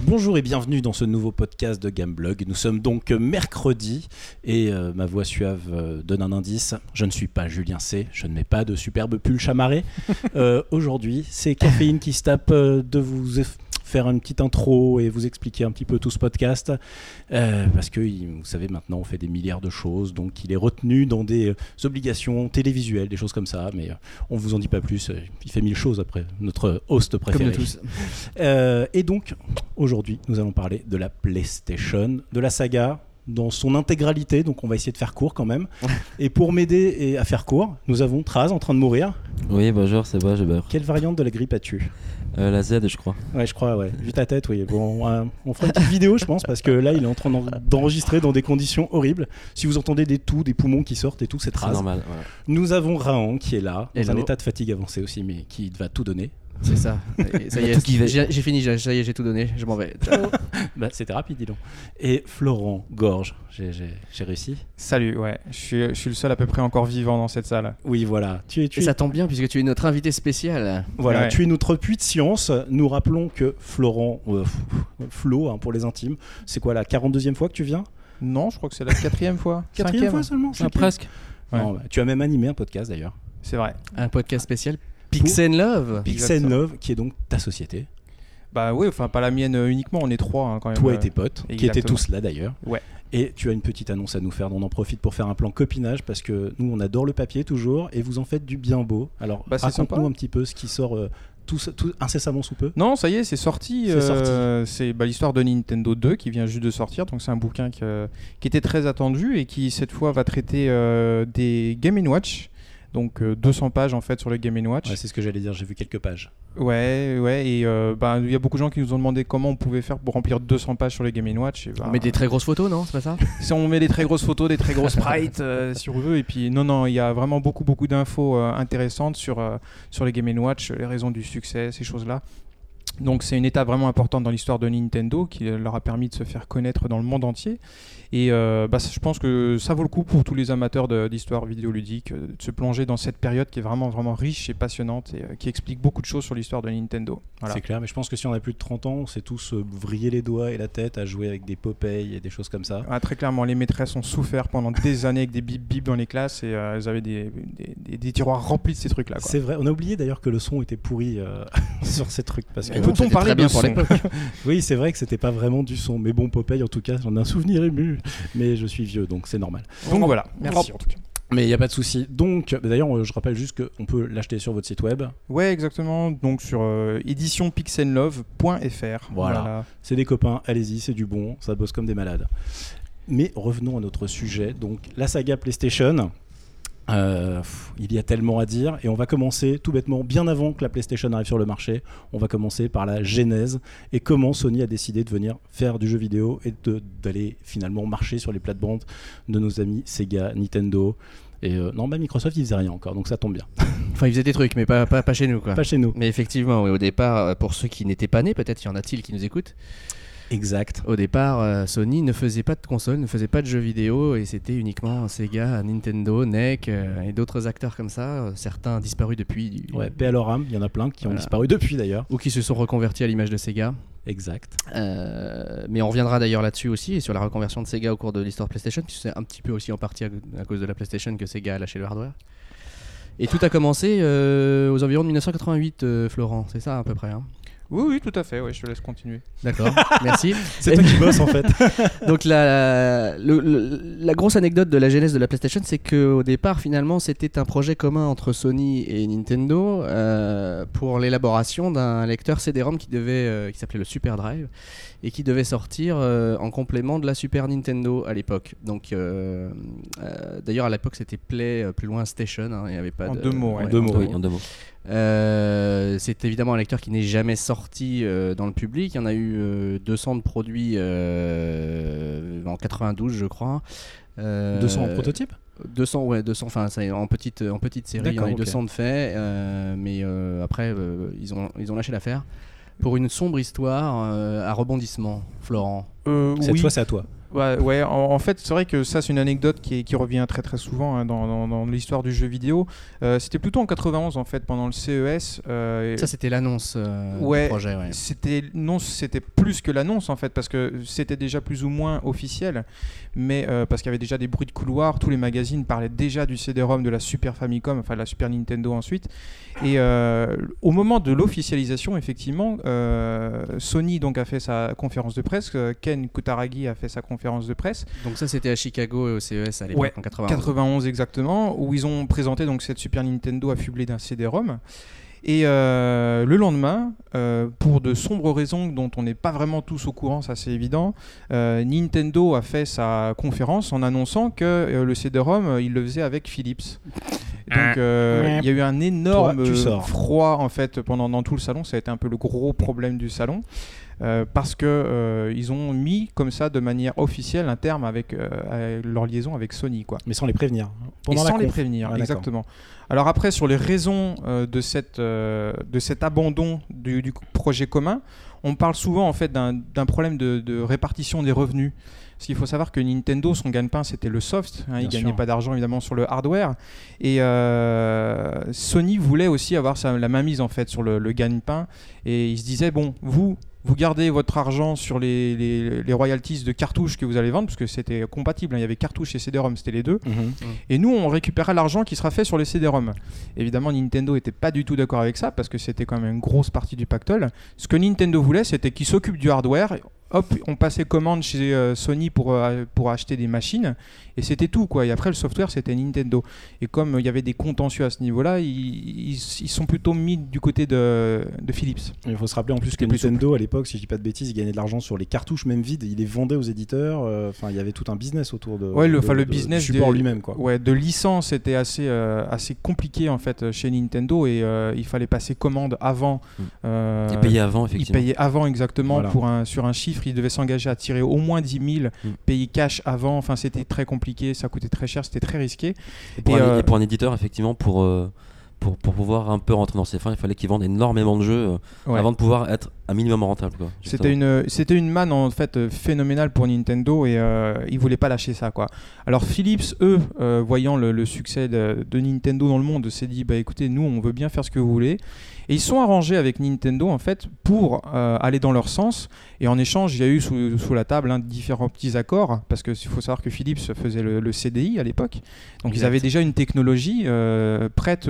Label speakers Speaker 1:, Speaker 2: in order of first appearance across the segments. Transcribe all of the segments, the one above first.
Speaker 1: Bonjour et bienvenue dans ce nouveau podcast de Gameblog. Nous sommes donc mercredi et ma voix suave donne un indice. Je ne suis pas Julien C, je ne mets pas de superbe pull chamarré. Aujourd'hui, c'est Caféine qui se tape de vous faire une petite intro et vous expliquer un petit peu tout ce podcast parce que vous savez maintenant on fait des milliards de choses, donc il est retenu dans des obligations télévisuelles, des choses comme ça, mais on vous en dit pas plus, il fait 1000 choses après, notre host préféré.
Speaker 2: Comme nous tous.
Speaker 1: Et donc aujourd'hui nous allons parler de la PlayStation, de la saga dans son intégralité, donc on va essayer de faire court quand même. Et pour m'aider à faire court, nous avons Traz en train de mourir.
Speaker 3: Oui, bonjour, c'est moi, je meurs.
Speaker 1: Quelle variante de la grippe as-tu ?
Speaker 3: La Z, je crois.
Speaker 1: Ouais, je crois, ouais. Vu ta tête, oui. Bon, on fera une petite vidéo, je pense, parce que là, il est en train d'enregistrer dans des conditions horribles. Si vous entendez des poumoins qui sortent et tout, c'est Traz.
Speaker 3: C'est normal, voilà.
Speaker 1: Nous avons Raon qui est là, dans
Speaker 2: Hello.
Speaker 1: un état de fatigue avancé aussi, mais qui va tout donner.
Speaker 2: C'est ça. Et ça y est, j'ai fini, ça y est, j'ai tout donné, je m'en vais. Ciao.
Speaker 1: Bah, c'était rapide, dis donc. Et Florent Gorge, j'ai réussi.
Speaker 4: Salut, ouais, je suis le seul à peu près encore vivant dans cette salle.
Speaker 1: Oui, voilà.
Speaker 2: Et ça tombe bien puisque tu es notre invité spécial.
Speaker 1: Voilà,
Speaker 4: Ouais.
Speaker 1: tu es notre puits de science. Nous rappelons que Florent, Flo, pour les intimes, c'est quoi la 42e fois que tu viens ?
Speaker 4: Non, je crois que c'est la 4e fois.
Speaker 1: 4e
Speaker 4: 5e.
Speaker 1: fois seulement
Speaker 3: Ah, presque.
Speaker 4: Ouais.
Speaker 1: Non, bah, tu as même animé un podcast d'ailleurs.
Speaker 4: C'est vrai.
Speaker 2: Un podcast spécial Pix and Love.
Speaker 1: Pix and Love, qui est donc ta société.
Speaker 4: Bah oui, enfin pas la mienne uniquement, on est trois hein, quand même.
Speaker 1: Toi et tes potes, qui étaient
Speaker 4: exactement.
Speaker 1: tous là d'ailleurs.
Speaker 4: Ouais.
Speaker 1: Et tu as une petite annonce à nous faire, on en profite pour faire un plan copinage parce que nous on adore le papier toujours et vous en faites du bien beau. Alors
Speaker 4: Bah, c'est
Speaker 1: raconte-nous
Speaker 4: sympa.
Speaker 1: un petit peu ce qui sort tout incessamment sous peu.
Speaker 4: Non, ça y est, c'est sorti.
Speaker 1: C'est sorti.
Speaker 4: C'est l'histoire de Nintendo 2 qui vient juste de sortir. Donc c'est un bouquin qui était très attendu et qui cette fois va traiter des Game & Watch. Donc 200 pages en fait sur le Game & Watch.
Speaker 1: Ouais, c'est ce que j'allais dire, j'ai vu quelques pages.
Speaker 4: Ouais, et il y a beaucoup de gens qui nous ont demandé comment on pouvait faire pour remplir 200 pages sur le Game & Watch. Et
Speaker 2: On met des très grosses photos, non ? C'est pas ça ?
Speaker 4: Si on met des très grosses photos, des très grosses sprites, si on veut. Et puis, non, il y a vraiment beaucoup d'infos intéressantes sur les Game & Watch, les raisons du succès, ces choses-là. Donc, c'est une étape vraiment importante dans l'histoire de Nintendo qui leur a permis de se faire connaître dans le monde entier. Et je pense que ça vaut le coup pour tous les amateurs d'histoire vidéoludique de se plonger dans cette période qui est vraiment, vraiment riche et passionnante et qui explique beaucoup de choses sur l'histoire de Nintendo. Voilà.
Speaker 1: C'est clair, mais je pense que si on a plus de 30 ans, on s'est tous vrillé les doigts et la tête à jouer avec des Popeye et des choses comme ça.
Speaker 4: Ah, très clairement, les maîtresses ont souffert pendant des années avec des bip-bip dans les classes et elles avaient des tiroirs remplis de ces trucs-là. Quoi.
Speaker 1: C'est vrai, on a oublié d'ailleurs que le son était pourri sur ces trucs. Parce que
Speaker 2: Mais non,
Speaker 4: Peut-on
Speaker 2: c'était
Speaker 4: parler
Speaker 2: très bien
Speaker 4: de
Speaker 2: pour
Speaker 4: son
Speaker 2: l'époque.
Speaker 1: oui, c'est vrai que c'était pas vraiment du son, mais bon, Popeye en tout cas, j'en ai un souvenir ému. Mais je suis vieux, donc c'est normal.
Speaker 4: Donc voilà, merci en tout cas.
Speaker 1: Mais il n'y a pas de souci. Donc, d'ailleurs, je rappelle juste qu'on peut l'acheter sur votre site web.
Speaker 4: Ouais, exactement. Donc sur éditionpixandlove.fr.
Speaker 1: Voilà. C'est des copains, allez-y, c'est du bon, ça bosse comme des malades. Mais revenons à notre sujet. Donc, la saga PlayStation. Il y a tellement à dire et on va commencer tout bêtement bien avant que la PlayStation arrive sur le marché. On va commencer par la genèse et comment Sony a décidé de venir faire du jeu vidéo et d'aller finalement marcher sur les plates-bandes de nos amis Sega, Nintendo et Microsoft ils faisaient rien encore, donc ça tombe bien.
Speaker 2: Enfin, ils faisaient des trucs, mais pas chez nous, quoi.
Speaker 1: Pas chez nous.
Speaker 2: Mais effectivement, oui, au départ, pour ceux qui n'étaient pas nés, peut-être y en a-t-il qui nous écoutent.
Speaker 1: Exact.
Speaker 2: Au départ, Sony ne faisait pas de console, ne faisait pas de jeux vidéo et c'était uniquement Sega, Nintendo, NEC et d'autres acteurs comme ça, certains disparus depuis.
Speaker 1: Ouais, paix à leur âme, il y en a plein qui ont
Speaker 2: Voilà.
Speaker 1: disparu depuis d'ailleurs.
Speaker 2: Ou qui se sont reconvertis à l'image de Sega.
Speaker 1: Exact.
Speaker 2: Mais on reviendra d'ailleurs là-dessus aussi et sur la reconversion de Sega au cours de l'histoire PlayStation, puisque c'est un petit peu aussi en partie à cause de la PlayStation que Sega a lâché le hardware. Et tout a commencé aux environs de 1988, Florent, c'est ça à peu près, hein ?
Speaker 4: Oui, tout à fait. Ouais, je te laisse continuer.
Speaker 2: D'accord, merci.
Speaker 1: C'est toi qui bosses en fait.
Speaker 2: Donc la grosse anecdote de la genèse de la PlayStation, c'est qu'au départ, finalement, c'était un projet commun entre Sony et Nintendo pour l'élaboration d'un lecteur CD-ROM qui s'appelait le Super Drive et qui devait sortir en complément de la Super Nintendo à l'époque. Donc, d'ailleurs, à l'époque, c'était Play plus loin Station. Hein, il y avait pas
Speaker 4: En deux mots, ouais.
Speaker 1: En deux mots.
Speaker 3: Oui, en deux mots.
Speaker 2: C'est évidemment un lecteur qui n'est jamais sorti dans le public. Il y en a eu 200 de produits en 92, je crois.
Speaker 1: 200 en prototype ?
Speaker 2: 200, ouais, 200. Enfin, en petite série. Il y en a eu 200 de faits, mais après, ils ont lâché l'affaire pour une sombre histoire à rebondissement. Florent.
Speaker 1: Cette
Speaker 4: Oui.
Speaker 1: fois, c'est à toi.
Speaker 4: Ouais, en fait, c'est vrai que ça, c'est une anecdote qui revient très très souvent dans l'histoire du jeu vidéo. C'était plutôt en 91, en fait, pendant le CES.
Speaker 2: Ça, c'était l'annonce du projet. Ouais.
Speaker 4: C'était plus que l'annonce, en fait, parce que c'était déjà plus ou moins officiel. Mais parce qu'il y avait déjà des bruits de couloir, tous les magazines parlaient déjà du CD-ROM de la Super Famicom, enfin de la Super Nintendo ensuite. Et au moment de l'officialisation, effectivement, Sony donc a fait sa conférence de presse, Ken Kutaragi a fait sa conférence de presse.
Speaker 2: Donc ça, c'était à Chicago et au CES à l'époque, en
Speaker 4: 91 exactement, où ils ont présenté donc cette Super Nintendo affublée d'un CD-ROM. Et le lendemain, pour de sombres raisons dont on n'est pas vraiment tous au courant, ça c'est évident, Nintendo a fait sa conférence en annonçant que le CD-ROM, il le faisait avec Philips. Donc il y a eu un énorme froid en fait dans tout le salon. Ça a été un peu le gros problème du salon. Parce que ils ont mis comme ça de manière officielle un terme avec leur liaison avec Sony, quoi.
Speaker 1: Mais sans les prévenir.
Speaker 4: Sans les prévenir, exactement. Alors après, sur les raisons de cet abandon du projet commun, on parle souvent en fait d'un problème de répartition des revenus. Parce qu'il faut savoir que Nintendo, son gagne-pain, c'était le soft. Hein, il ne gagnait pas d'argent évidemment sur le hardware. Et Sony voulait aussi avoir la mainmise en fait sur le gagne-pain. Et il se disait, bon, vous gardez votre argent sur les royalties de cartouches que vous allez vendre, parce que c'était compatible, hein, il y avait cartouches et CD-ROM, c'était les deux. Et nous, on récupérera l'argent qui sera fait sur les CD-ROM. Évidemment, Nintendo n'était pas du tout d'accord avec ça, parce que c'était quand même une grosse partie du pactole. Ce que Nintendo voulait, c'était qu'ils s'occupent du hardware. Hop, on passait commande chez Sony pour acheter des machines, et c'était tout, quoi. Et après, le software, c'était Nintendo. Et comme il y avait des contentieux à ce niveau-là, ils sont plutôt mis du côté de Philips.
Speaker 1: Il faut se rappeler en plus que Nintendo, à l'époque, si je dis pas de bêtises, il gagnait de l'argent sur les cartouches même vides, il les vendait aux éditeurs. Enfin, il y avait tout un business autour de.
Speaker 4: Ouais, le business
Speaker 1: du support lui-même, quoi.
Speaker 4: Ouais, de licence était assez compliqué en fait chez Nintendo, et il fallait passer commande avant.
Speaker 3: Et payer avant, effectivement.
Speaker 4: Ils payaient avant, exactement,
Speaker 3: voilà.
Speaker 4: sur un chiffre. Il devait s'engager à tirer au moins 10 000 payer cash avant. Enfin, c'était très compliqué, ça coûtait très cher, c'était très risqué.
Speaker 3: Et pour un éditeur, effectivement, pour pouvoir un peu rentrer dans ses fins, il fallait qu'ils vendent énormément de jeux avant de pouvoir être un minimum rentable, quoi.
Speaker 4: C'était une manne en fait phénoménale pour Nintendo, et ils voulaient pas lâcher ça, quoi. Alors Philips, eux, voyant le succès de Nintendo dans le monde, s'est dit, bah écoutez, nous on veut bien faire ce que vous voulez. Et ils sont arrangés avec Nintendo en fait pour aller dans leur sens. Et en échange, il y a eu sous la table différents petits accords, parce qu'il faut savoir que Philips faisait le CDI à l'époque. Donc ils avaient déjà une technologie prête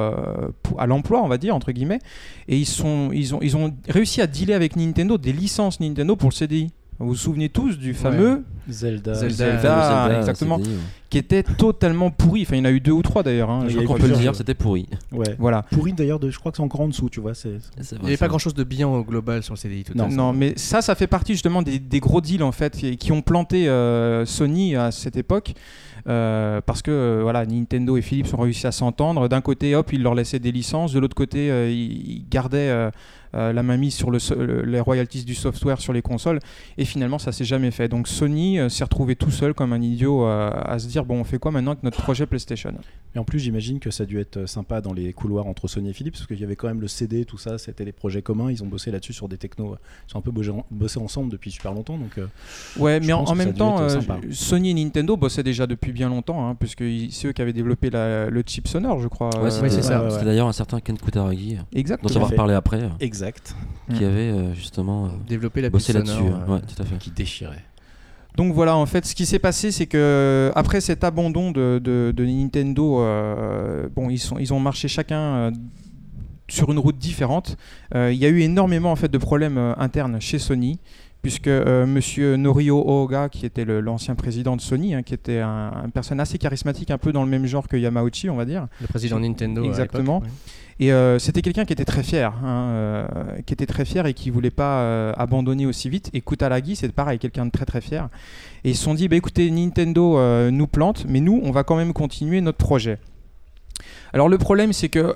Speaker 4: à l'emploi, on va dire, entre guillemets. Et ils ont réussi à dealer avec Nintendo des licences Nintendo pour le CDI. Vous vous souvenez tous du fameux
Speaker 1: Zelda,
Speaker 4: exactement,
Speaker 3: CDI,
Speaker 4: qui était totalement pourri. Enfin, il y en a eu 2 ou 3 d'ailleurs. Hein.
Speaker 3: Je crois qu'on peut le dire, c'était pourri.
Speaker 1: Ouais.
Speaker 4: Voilà.
Speaker 1: Pourri d'ailleurs, je crois que c'est encore en dessous, tu vois.
Speaker 2: Il n'y avait pas grand-chose de bien au global sur le CDI.
Speaker 4: Non, mais ça fait partie justement des gros deals en fait qui ont planté Sony à cette époque. Parce que voilà, Nintendo et Philips ont réussi à s'entendre. D'un côté, hop, ils leur laissaient des licences. De l'autre côté, ils gardaient la mainmise sur les royalties du software sur les consoles. Et finalement, ça s'est jamais fait. Donc Sony s'est retrouvé tout seul comme un idiot à se dire, bon, on fait quoi maintenant avec notre projet PlayStation ?
Speaker 1: Et en plus, j'imagine que ça a dû être sympa dans les couloirs entre Sony et Philips, parce qu'il y avait quand même le CD, tout ça, c'était les projets communs. Ils ont bossé là-dessus sur des technos. Ils ont un peu bossé ensemble depuis super longtemps. Donc,
Speaker 4: ouais, mais en même temps, Sony et Nintendo bossaient déjà depuis bien longtemps, hein, puisque c'est eux qui avaient développé le chip sonore, je crois.
Speaker 3: Ouais, c'est ça. C'était d'ailleurs un certain Ken Kutaragi,
Speaker 4: exactement,
Speaker 3: dont on va reparler après.
Speaker 1: Exact.
Speaker 3: Qui avait justement
Speaker 2: développé la
Speaker 3: bossé
Speaker 2: piste
Speaker 3: là-dessus.
Speaker 2: sonore,
Speaker 3: Ouais, tout à fait.
Speaker 1: Qui déchirait.
Speaker 4: Donc voilà, en fait, ce qui s'est passé, c'est que après cet abandon de Nintendo, bon, ils ont marché chacun sur une route différente. Il y a eu énormément en fait de problèmes internes chez Sony, puisque monsieur Norio Ohga, qui était l'ancien président de Sony, hein, qui était une personne assez charismatique, un peu dans le même genre que Yamauchi, on va dire.
Speaker 2: Le président Nintendo.
Speaker 4: Exactement. Et c'était quelqu'un qui était très fier, et qui voulait pas abandonner aussi vite. Et Kutaragi, c'est pareil, quelqu'un de très très fier. Et ils se sont dit, bah, écoutez, Nintendo nous plante, mais nous, on va quand même continuer notre projet. Alors le problème, c'est que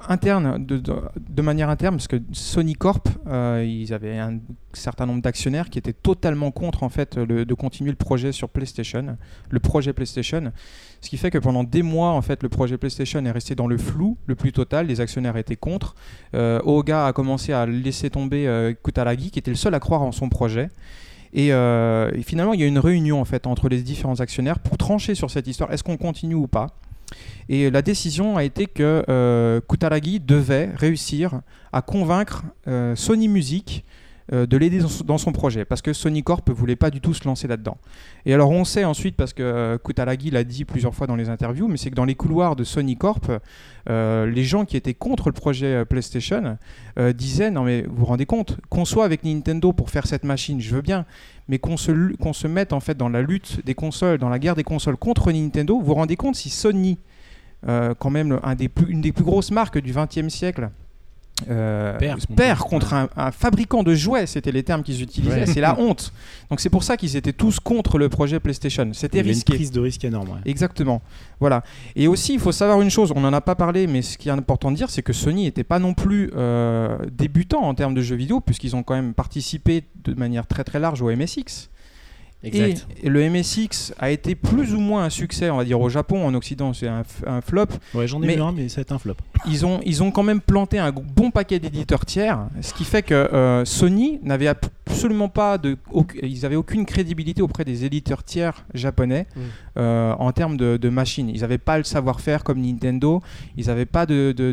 Speaker 4: de manière interne, parce que Sony Corp, ils avaient un certain nombre d'actionnaires qui étaient totalement contre en fait de continuer le projet sur PlayStation, le projet PlayStation. Ce qui fait que pendant des mois, en fait, le projet PlayStation est resté dans le flou le plus total. Les actionnaires étaient contre. Ohga a commencé à laisser tomber Kutaragi, qui était le seul à croire en son projet. Et finalement, il y a une réunion en fait entre les différents actionnaires pour trancher sur cette histoire. Est-ce qu'on continue ou pas ? Et la décision a été que Kutaragi devait réussir à convaincre Sony Music de l'aider dans son projet, parce que Sony Corp ne voulait pas du tout se lancer là-dedans. Et alors on sait ensuite, parce que Kutaragi l'a dit plusieurs fois dans les interviews, mais c'est que dans les couloirs de Sony Corp, les gens qui étaient contre le projet PlayStation disaient, non mais vous vous rendez compte, qu'on soit avec Nintendo pour faire cette machine, je veux bien, mais qu'on se mette en fait dans la lutte des consoles, dans la guerre des consoles contre Nintendo, vous vous rendez compte si Sony, quand même une des plus grosses marques du XXe siècle, perd contre un fabricant de jouets, c'était les termes qu'ils utilisaient, c'est la honte. Donc c'est pour ça qu'ils étaient tous contre le projet PlayStation. C'était risqué.
Speaker 1: Une prise de risque énorme. Ouais.
Speaker 4: Exactement. Voilà. Et aussi, il faut savoir une chose, on n'en a pas parlé, mais ce qui est important de dire, c'est que Sony n'était pas non plus débutant en termes de jeux vidéo, puisqu'ils ont quand même participé de manière très très large au MSX.
Speaker 2: Exact.
Speaker 4: Et le MSX a été plus ou moins un succès, on va dire au Japon, en Occident c'est un flop.
Speaker 1: Ouais, j'en ai vu un, mais ça a été un flop.
Speaker 4: Ils ont quand même planté un bon paquet d'éditeurs tiers, ce qui fait que Sony n'avait absolument pas ils avaient aucune crédibilité auprès des éditeurs tiers japonais en termes de machines. Ils n'avaient pas le savoir-faire comme Nintendo, ils n'avaient pas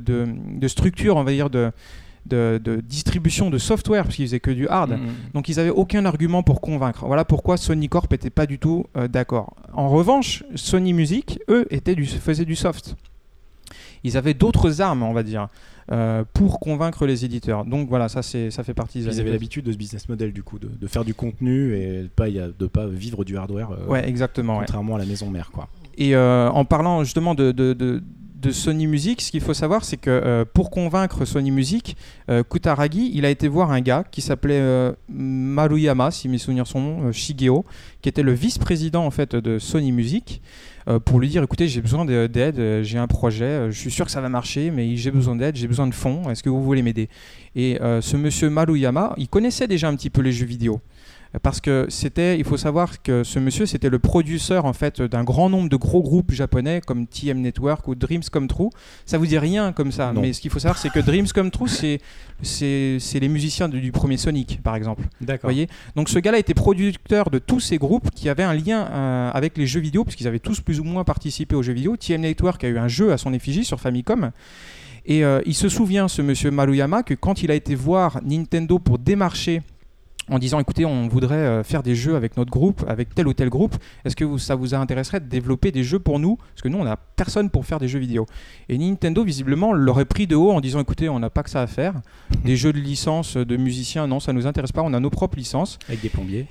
Speaker 4: de structure, on va dire de distribution de software, parce qu'ils faisaient que du hard. Donc ils n'avaient aucun argument pour convaincre. Voilà pourquoi Sony Corp n'était pas du tout d'accord. En revanche, Sony Music, eux, faisaient du soft. Ils avaient d'autres armes, on va dire, pour convaincre les éditeurs. Donc voilà, ça fait partie des...
Speaker 1: Ils avaient l'habitude de ce business model, du coup, de faire du contenu et de pas vivre du hardware,
Speaker 4: ouais, exactement,
Speaker 1: contrairement à la maison mère, quoi.
Speaker 4: Et en parlant justement de Sony Music, ce qu'il faut savoir, c'est que pour convaincre Sony Music, Kutaragi, il a été voir un gars qui s'appelait Maruyama, si mes souvenirs sont bons, Shigeo, qui était le vice-président en fait de Sony Music, pour lui dire, écoutez, j'ai besoin d'aide, j'ai un projet, je suis sûr que ça va marcher, mais j'ai besoin d'aide, j'ai besoin de fonds, est-ce que vous voulez m'aider ? Et ce monsieur Maruyama, il connaissait déjà un petit peu les jeux vidéo. Parce que il faut savoir que ce monsieur, c'était le producteur en fait d'un grand nombre de gros groupes japonais comme TM Network ou Dreams Come True. Ça vous dit rien comme ça,
Speaker 1: non.
Speaker 4: Mais ce qu'il faut savoir, c'est que Dreams Come True, c'est les musiciens du premier Sonic, par exemple.
Speaker 1: D'accord.
Speaker 4: Voyez. Donc ce gars-là était producteur de tous ces groupes qui avaient un lien avec les jeux vidéo, puisqu'ils avaient tous plus ou moins participé aux jeux vidéo. TM Network a eu un jeu à son effigie sur Famicom. Et il se souvient, ce monsieur Maruyama, que quand il a été voir Nintendo pour démarcher en disant, écoutez, on voudrait faire des jeux avec notre groupe, avec tel ou tel groupe, est-ce que ça vous intéresserait de développer des jeux pour nous ? Parce que nous, on n'a personne pour faire des jeux vidéo. Et Nintendo, visiblement, l'aurait pris de haut en disant, écoutez, on n'a pas que ça à faire. Des jeux de licence de musiciens, non, ça ne nous intéresse pas, on a nos propres licences.
Speaker 1: Avec des plombiers.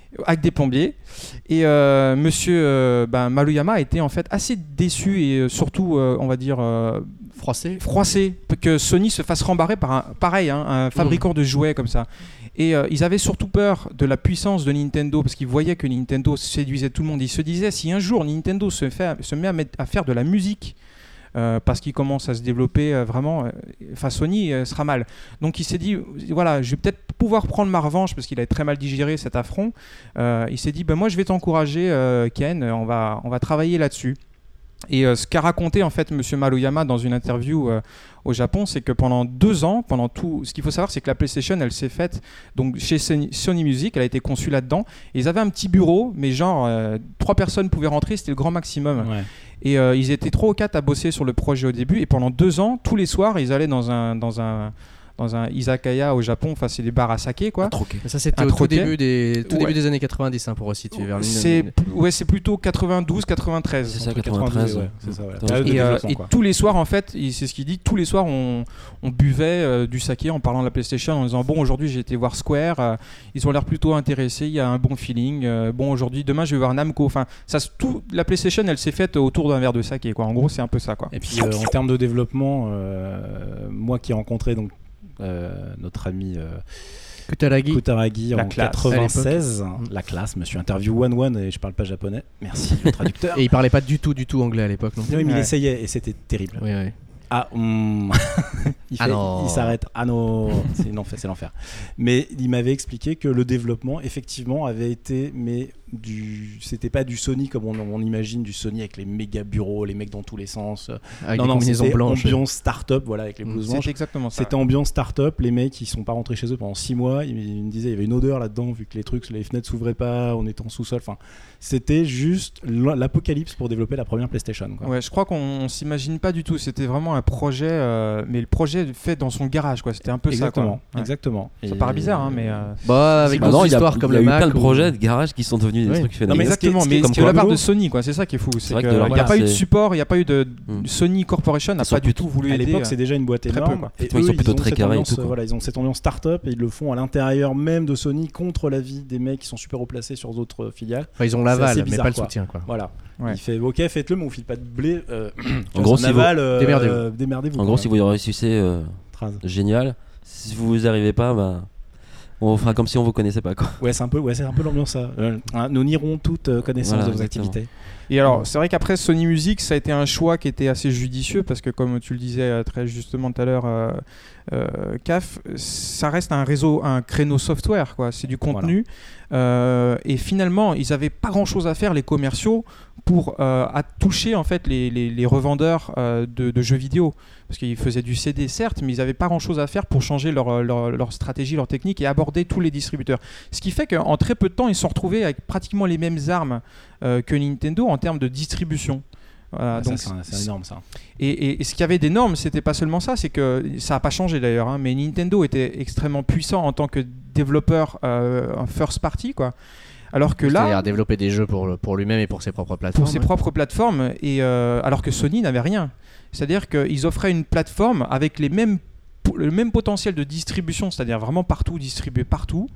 Speaker 4: Et monsieur Maruyama a été en fait assez déçu et surtout, on va dire... froissé que Sony se fasse rembarrer par un fabricant de jouets comme ça. Et ils avaient surtout peur de la puissance de Nintendo, parce qu'ils voyaient que Nintendo séduisait tout le monde. Ils se disaient, si un jour Nintendo se met à faire de la musique, parce qu'il commence à se développer vraiment, Sony sera mal. Donc il s'est dit, voilà, je vais peut-être pouvoir prendre ma revanche, parce qu'il avait très mal digéré cet affront. Il s'est dit, moi je vais t'encourager, Ken, on va travailler là-dessus. Et ce qu'a raconté en fait monsieur Maruyama dans une interview au Japon, c'est que pendant 2 ans, ce qu'il faut savoir, c'est que la PlayStation, elle s'est faite donc chez Sony Music, elle a été conçue là-dedans. Et ils avaient un petit bureau, mais genre 3 personnes pouvaient rentrer, c'était le grand maximum.
Speaker 1: Ouais.
Speaker 4: Et ils étaient 3 ou 4 à bosser sur le projet au début. Et pendant 2 ans, tous les soirs, ils allaient dans un izakaya au Japon, enfin c'est des bars à saké quoi.
Speaker 2: Ça c'était au tout début des années 90 pour resituer vers
Speaker 4: c'est plutôt 92 93.
Speaker 3: C'est ça, 93.
Speaker 1: C'est ça, voilà.
Speaker 4: Et tous les soirs en fait, c'est ce qu'il dit, tous les soirs on buvait du saké en parlant de la PlayStation, en disant bon, aujourd'hui j'ai été voir Square, ils ont l'air plutôt intéressés, il y a un bon feeling, bon aujourd'hui, demain je vais voir Namco, enfin la PlayStation elle s'est faite autour d'un verre de saké quoi. En gros c'est un peu ça quoi.
Speaker 1: Et puis en termes de développement, moi qui ai rencontré donc notre ami Kutaragi en 96, la classe, monsieur interview 1-1 et je parle pas japonais, merci le traducteur.
Speaker 2: Et il parlait pas du tout anglais à l'époque non plus.
Speaker 1: Oui, mais il essayait et c'était terrible.
Speaker 2: Oui.
Speaker 1: Il s'arrête. Ah non, c'est l'enfer. Mais il m'avait expliqué que le développement effectivement avait été c'était pas du Sony comme on imagine du Sony avec les méga bureaux, les mecs dans tous les sens.
Speaker 2: Avec des combinaisons
Speaker 1: c'était
Speaker 2: blanches.
Speaker 1: Ambiance start-up, voilà, avec les blouses blanches.
Speaker 4: C'était exactement ça.
Speaker 1: C'était ambiance start-up. Les mecs, ils sont pas rentrés chez eux pendant 6 mois. Ils me disaient, il y avait une odeur là-dedans vu que les fenêtres s'ouvraient pas, on était en sous-sol. Enfin, c'était juste l'apocalypse pour développer la première PlayStation, quoi.
Speaker 4: Ouais, je crois qu'on s'imagine pas du tout. C'était vraiment un projet, mais le projet fait dans son garage, quoi. C'était un peu ça, quoi. Ouais.
Speaker 1: Exactement.
Speaker 4: Ça paraît bizarre, hein, mais.
Speaker 2: Avec des histoires comme
Speaker 3: il y a
Speaker 2: le
Speaker 3: eu
Speaker 2: Mac.
Speaker 3: plein de projets de garage qui sont devenus des trucs
Speaker 1: Non,
Speaker 3: phénoménaux.
Speaker 1: mais
Speaker 4: Exactement,
Speaker 1: ce qui est
Speaker 4: mais
Speaker 1: comme
Speaker 4: c'est de la part
Speaker 1: rigolo,
Speaker 4: de Sony, quoi. C'est ça qui est fou.
Speaker 3: C'est vrai que
Speaker 4: Il
Speaker 3: de leur
Speaker 4: n'y a
Speaker 3: part,
Speaker 4: pas eu de
Speaker 3: c'est-
Speaker 4: support, il n'y a pas eu de. Sony Corporation n'a
Speaker 3: Ils sont
Speaker 4: pas du tout voulu
Speaker 1: à
Speaker 4: aider.
Speaker 1: l'époque, c'est déjà une boîte
Speaker 4: très peu,
Speaker 1: énorme.
Speaker 4: quoi.
Speaker 1: Et
Speaker 3: Ils sont plutôt
Speaker 1: ont
Speaker 3: très
Speaker 1: cette
Speaker 3: carrés et
Speaker 1: ambiance,
Speaker 3: tout, quoi.
Speaker 1: voilà, ils ont cette ambiance start-up et ils le font à l'intérieur même de Sony contre l'avis des mecs qui sont super haut placés sur d'autres filiales.
Speaker 2: Enfin, ils ont
Speaker 1: C'est assez
Speaker 2: l'aval, mais
Speaker 1: bizarre,
Speaker 2: pas le
Speaker 1: quoi.
Speaker 2: soutien, quoi.
Speaker 1: Voilà.
Speaker 4: Ouais.
Speaker 1: Il fait OK, faites-le, mais on file pas de blé.
Speaker 3: En gros, si
Speaker 1: aval,
Speaker 2: démerdez-vous.
Speaker 3: En gros, si vous réussissez,
Speaker 1: Traz.
Speaker 3: génial. Si vous n'y arrivez pas, bah, on fera comme si on vous connaissait pas, quoi.
Speaker 1: Ouais, c'est un peu l'ambiance ça. Nous nierons toute connaissance
Speaker 3: Voilà,
Speaker 1: de vos
Speaker 3: exactement.
Speaker 1: activités.
Speaker 4: Et alors, c'est vrai qu'après Sony Music, ça a été un choix qui était assez judicieux parce que, comme tu le disais très justement tout à l'heure, CAF, ça reste un réseau, un créneau software, quoi. C'est du contenu. Et finalement, ils n'avaient pas grand-chose à faire, les commerciaux, pour à toucher en fait les revendeurs de jeux vidéo. Parce qu'ils faisaient du CD, certes, mais ils n'avaient pas grand-chose à faire pour changer leur stratégie, leur technique et aborder tous les distributeurs. Ce qui fait qu'en très peu de temps, ils se sont retrouvés avec pratiquement les mêmes armes que Nintendo en termes de distribution. Voilà, donc
Speaker 1: C'est énorme ça.
Speaker 4: et ce qu'il y avait d'énorme, c'était pas seulement ça, c'est que ça n'a pas changé d'ailleurs, hein, mais Nintendo était extrêmement puissant en tant que développeur en first party, quoi. Alors que là,
Speaker 2: C'est-à-dire développer des jeux pour lui-même et pour ses propres plateformes.
Speaker 4: pour ses propres plateformes, et alors que Sony n'avait rien. C'est-à-dire qu'ils offraient une plateforme avec le même potentiel de distribution, c'est-à-dire vraiment partout, distribué partout,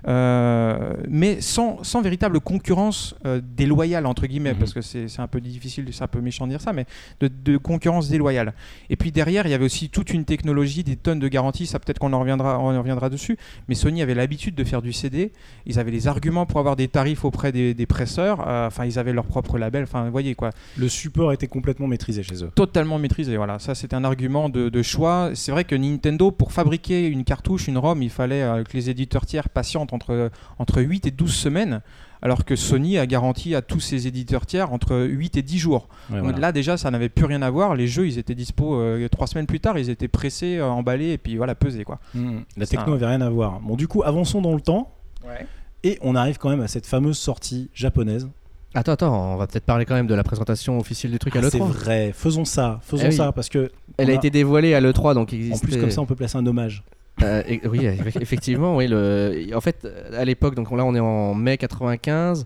Speaker 4: mais sans véritable concurrence déloyale, entre guillemets, parce que c'est un peu difficile, c'est un peu méchant de dire ça, mais de concurrence déloyale. Et puis derrière, il y avait aussi toute une technologie, des tonnes de garanties, ça peut-être qu'on en reviendra dessus, mais Sony avait l'habitude de faire du CD, ils avaient les arguments pour avoir des tarifs auprès des presseurs, enfin ils avaient leur propre label, enfin vous voyez quoi.
Speaker 1: Le support était complètement maîtrisé chez eux.
Speaker 4: Totalement maîtrisé, voilà. Ça, c'était un argument de choix. C'est vrai que Nintendo, pour fabriquer une cartouche, une ROM, il fallait que les éditeurs tiers patientent entre 8 et 12 semaines, alors que Sony a garanti à tous ses éditeurs tiers entre 8 et 10 jours.
Speaker 1: Ouais,
Speaker 4: Donc
Speaker 1: voilà.
Speaker 4: là, déjà, ça n'avait plus rien à voir. Les jeux, ils étaient dispo 3 semaines plus tard, ils étaient pressés, emballés, et puis voilà, pesés, quoi.
Speaker 1: La
Speaker 4: C'est
Speaker 1: techno
Speaker 4: un-
Speaker 1: avait rien à voir. Bon, du coup, avançons dans le temps et on arrive quand même à cette fameuse sortie japonaise.
Speaker 2: Attends, on va peut-être parler quand même de la présentation officielle du truc à
Speaker 1: C'est
Speaker 2: l'E3.
Speaker 1: vrai, faisons ça,
Speaker 2: Eh oui.
Speaker 1: parce que
Speaker 2: Elle a été dévoilée à l'E3, donc il
Speaker 1: en
Speaker 2: existait...
Speaker 1: plus comme ça on peut placer un hommage.
Speaker 2: Oui, effectivement, oui. En fait, à l'époque, donc là on est en mai 95,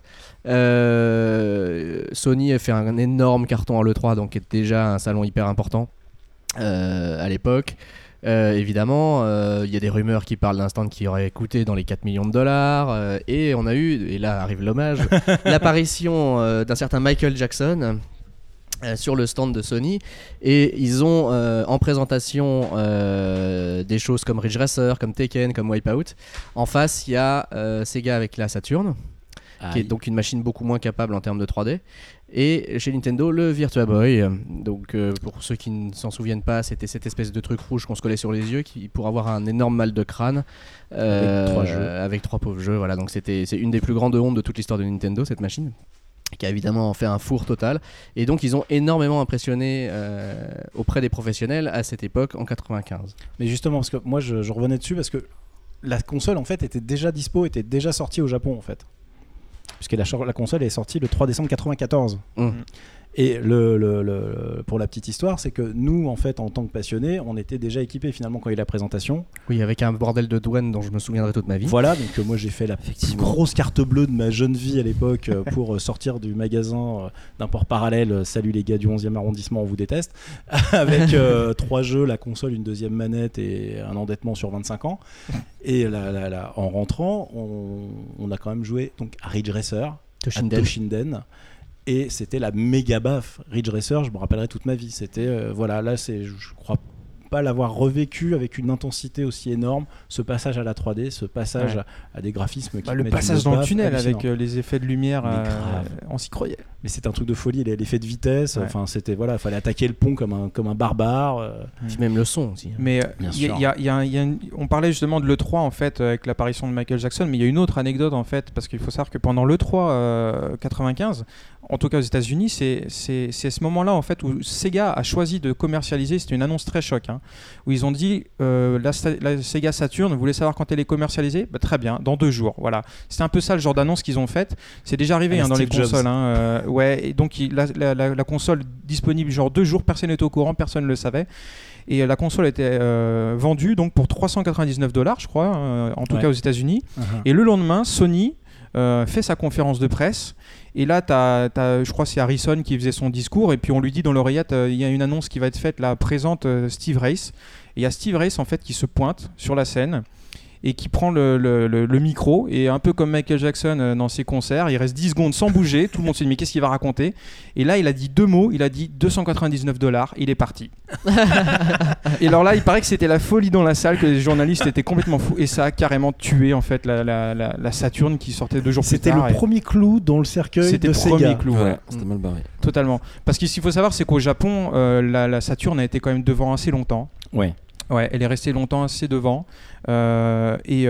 Speaker 2: Sony a fait un énorme carton à l'E3, donc qui est déjà un salon hyper important à l'époque. Évidemment, il y a des rumeurs qui parlent d'un stand qui aurait coûté dans les 4 millions de dollars. Et on a eu, et là arrive l'hommage, l'apparition d'un certain Michael Jackson sur le stand de Sony. Et ils ont en présentation des choses comme Ridge Racer, comme Tekken, comme Wipeout. En face, il y a Sega avec la Saturn, qui est donc une machine beaucoup moins capable en termes de 3D. Et chez Nintendo, le Virtua Boy. Donc, pour ceux qui ne s'en souviennent pas, c'était cette espèce de truc rouge qu'on se collait sur les yeux qui pour avoir un énorme mal de crâne avec 3 pauvres jeux. Voilà, donc c'est une des plus grandes hontes de toute l'histoire de Nintendo, cette machine, qui a évidemment fait un four total. Et donc, ils ont énormément impressionné auprès des professionnels à cette époque, en 95.
Speaker 1: Mais justement, parce que moi je revenais dessus parce que la console en fait était déjà dispo, était déjà sortie au Japon en fait. Puisque la console est sortie le 3 décembre 94. Et pour la petite histoire, c'est que nous, en fait, en tant que passionnés, on était déjà équipés finalement quand il y a eu la présentation.
Speaker 2: Oui, avec un bordel de douane dont je me souviendrai toute ma vie.
Speaker 1: Voilà, donc moi j'ai fait la plus grosse carte bleue de ma jeune vie à l'époque pour sortir du magasin d'un port parallèle. Salut les gars du 11e arrondissement, on vous déteste. Avec 3 jeux, la console, une deuxième manette et un endettement sur 25 ans. Et en rentrant, on a quand même joué donc, à Ridge Racer, à Toshinden. Et c'était la méga baffe. Ridge Racer, je me rappellerai toute ma vie. C'était, voilà, là, c'est, je crois pas l'avoir revécu avec une intensité aussi énorme, ce passage à la 3D, ce passage à des graphismes qui
Speaker 4: le passage dans le tunnel avec les effets de lumière, on s'y croyait.
Speaker 1: Mais c'était un truc de folie, l'effet de vitesse, enfin c'était voilà, fallait attaquer le pont comme un barbare.
Speaker 2: Puis même le son aussi.
Speaker 4: Mais on parlait justement de l'E3 en fait avec l'apparition de Michael Jackson, mais il y a une autre anecdote en fait, parce qu'il faut savoir que pendant l'E3 95, en tout cas aux États-Unis, c'est ce moment-là en fait où Sega a choisi de commercialiser. C'était une annonce très choc, où ils ont dit la Sega Saturn, vous voulez savoir quand elle est commercialisée ? Très bien, dans 2 jours. Voilà, c'était un peu ça le genre d'annonce qu'ils ont faite. C'est déjà arrivé dans les consoles. Et donc la console disponible genre 2 jours, personne n'était au courant, personne ne le savait. Et la console était vendue donc pour $399, je crois, en tout cas aux États-Unis. Et le lendemain, Sony fait sa conférence de presse. Et là, je crois que c'est Harrison qui faisait son discours. Et puis on lui dit dans l'oreillette, il y a une annonce qui va être faite là, présente Steve Race. Et il y a Steve Race en fait qui se pointe sur la scène et qui prend le micro, et un peu comme Michael Jackson dans ses concerts, il reste 10 secondes sans bouger, tout le monde se dit mais qu'est-ce qu'il va raconter, et là il a dit 2 mots, il a dit $299, il est parti. Et alors là il paraît que c'était la folie dans la salle, que les journalistes étaient complètement fous, et ça a carrément tué en fait la Saturn qui sortait 2 jours plus tard.
Speaker 1: C'était le premier clou dans le cercueil de Sega.
Speaker 4: C'était le premier clou,
Speaker 3: c'était mal barré.
Speaker 4: Totalement. Parce qu'il faut savoir, c'est qu'au Japon, la Saturn a été quand même devant assez longtemps. Ouais, elle est restée longtemps assez devant, et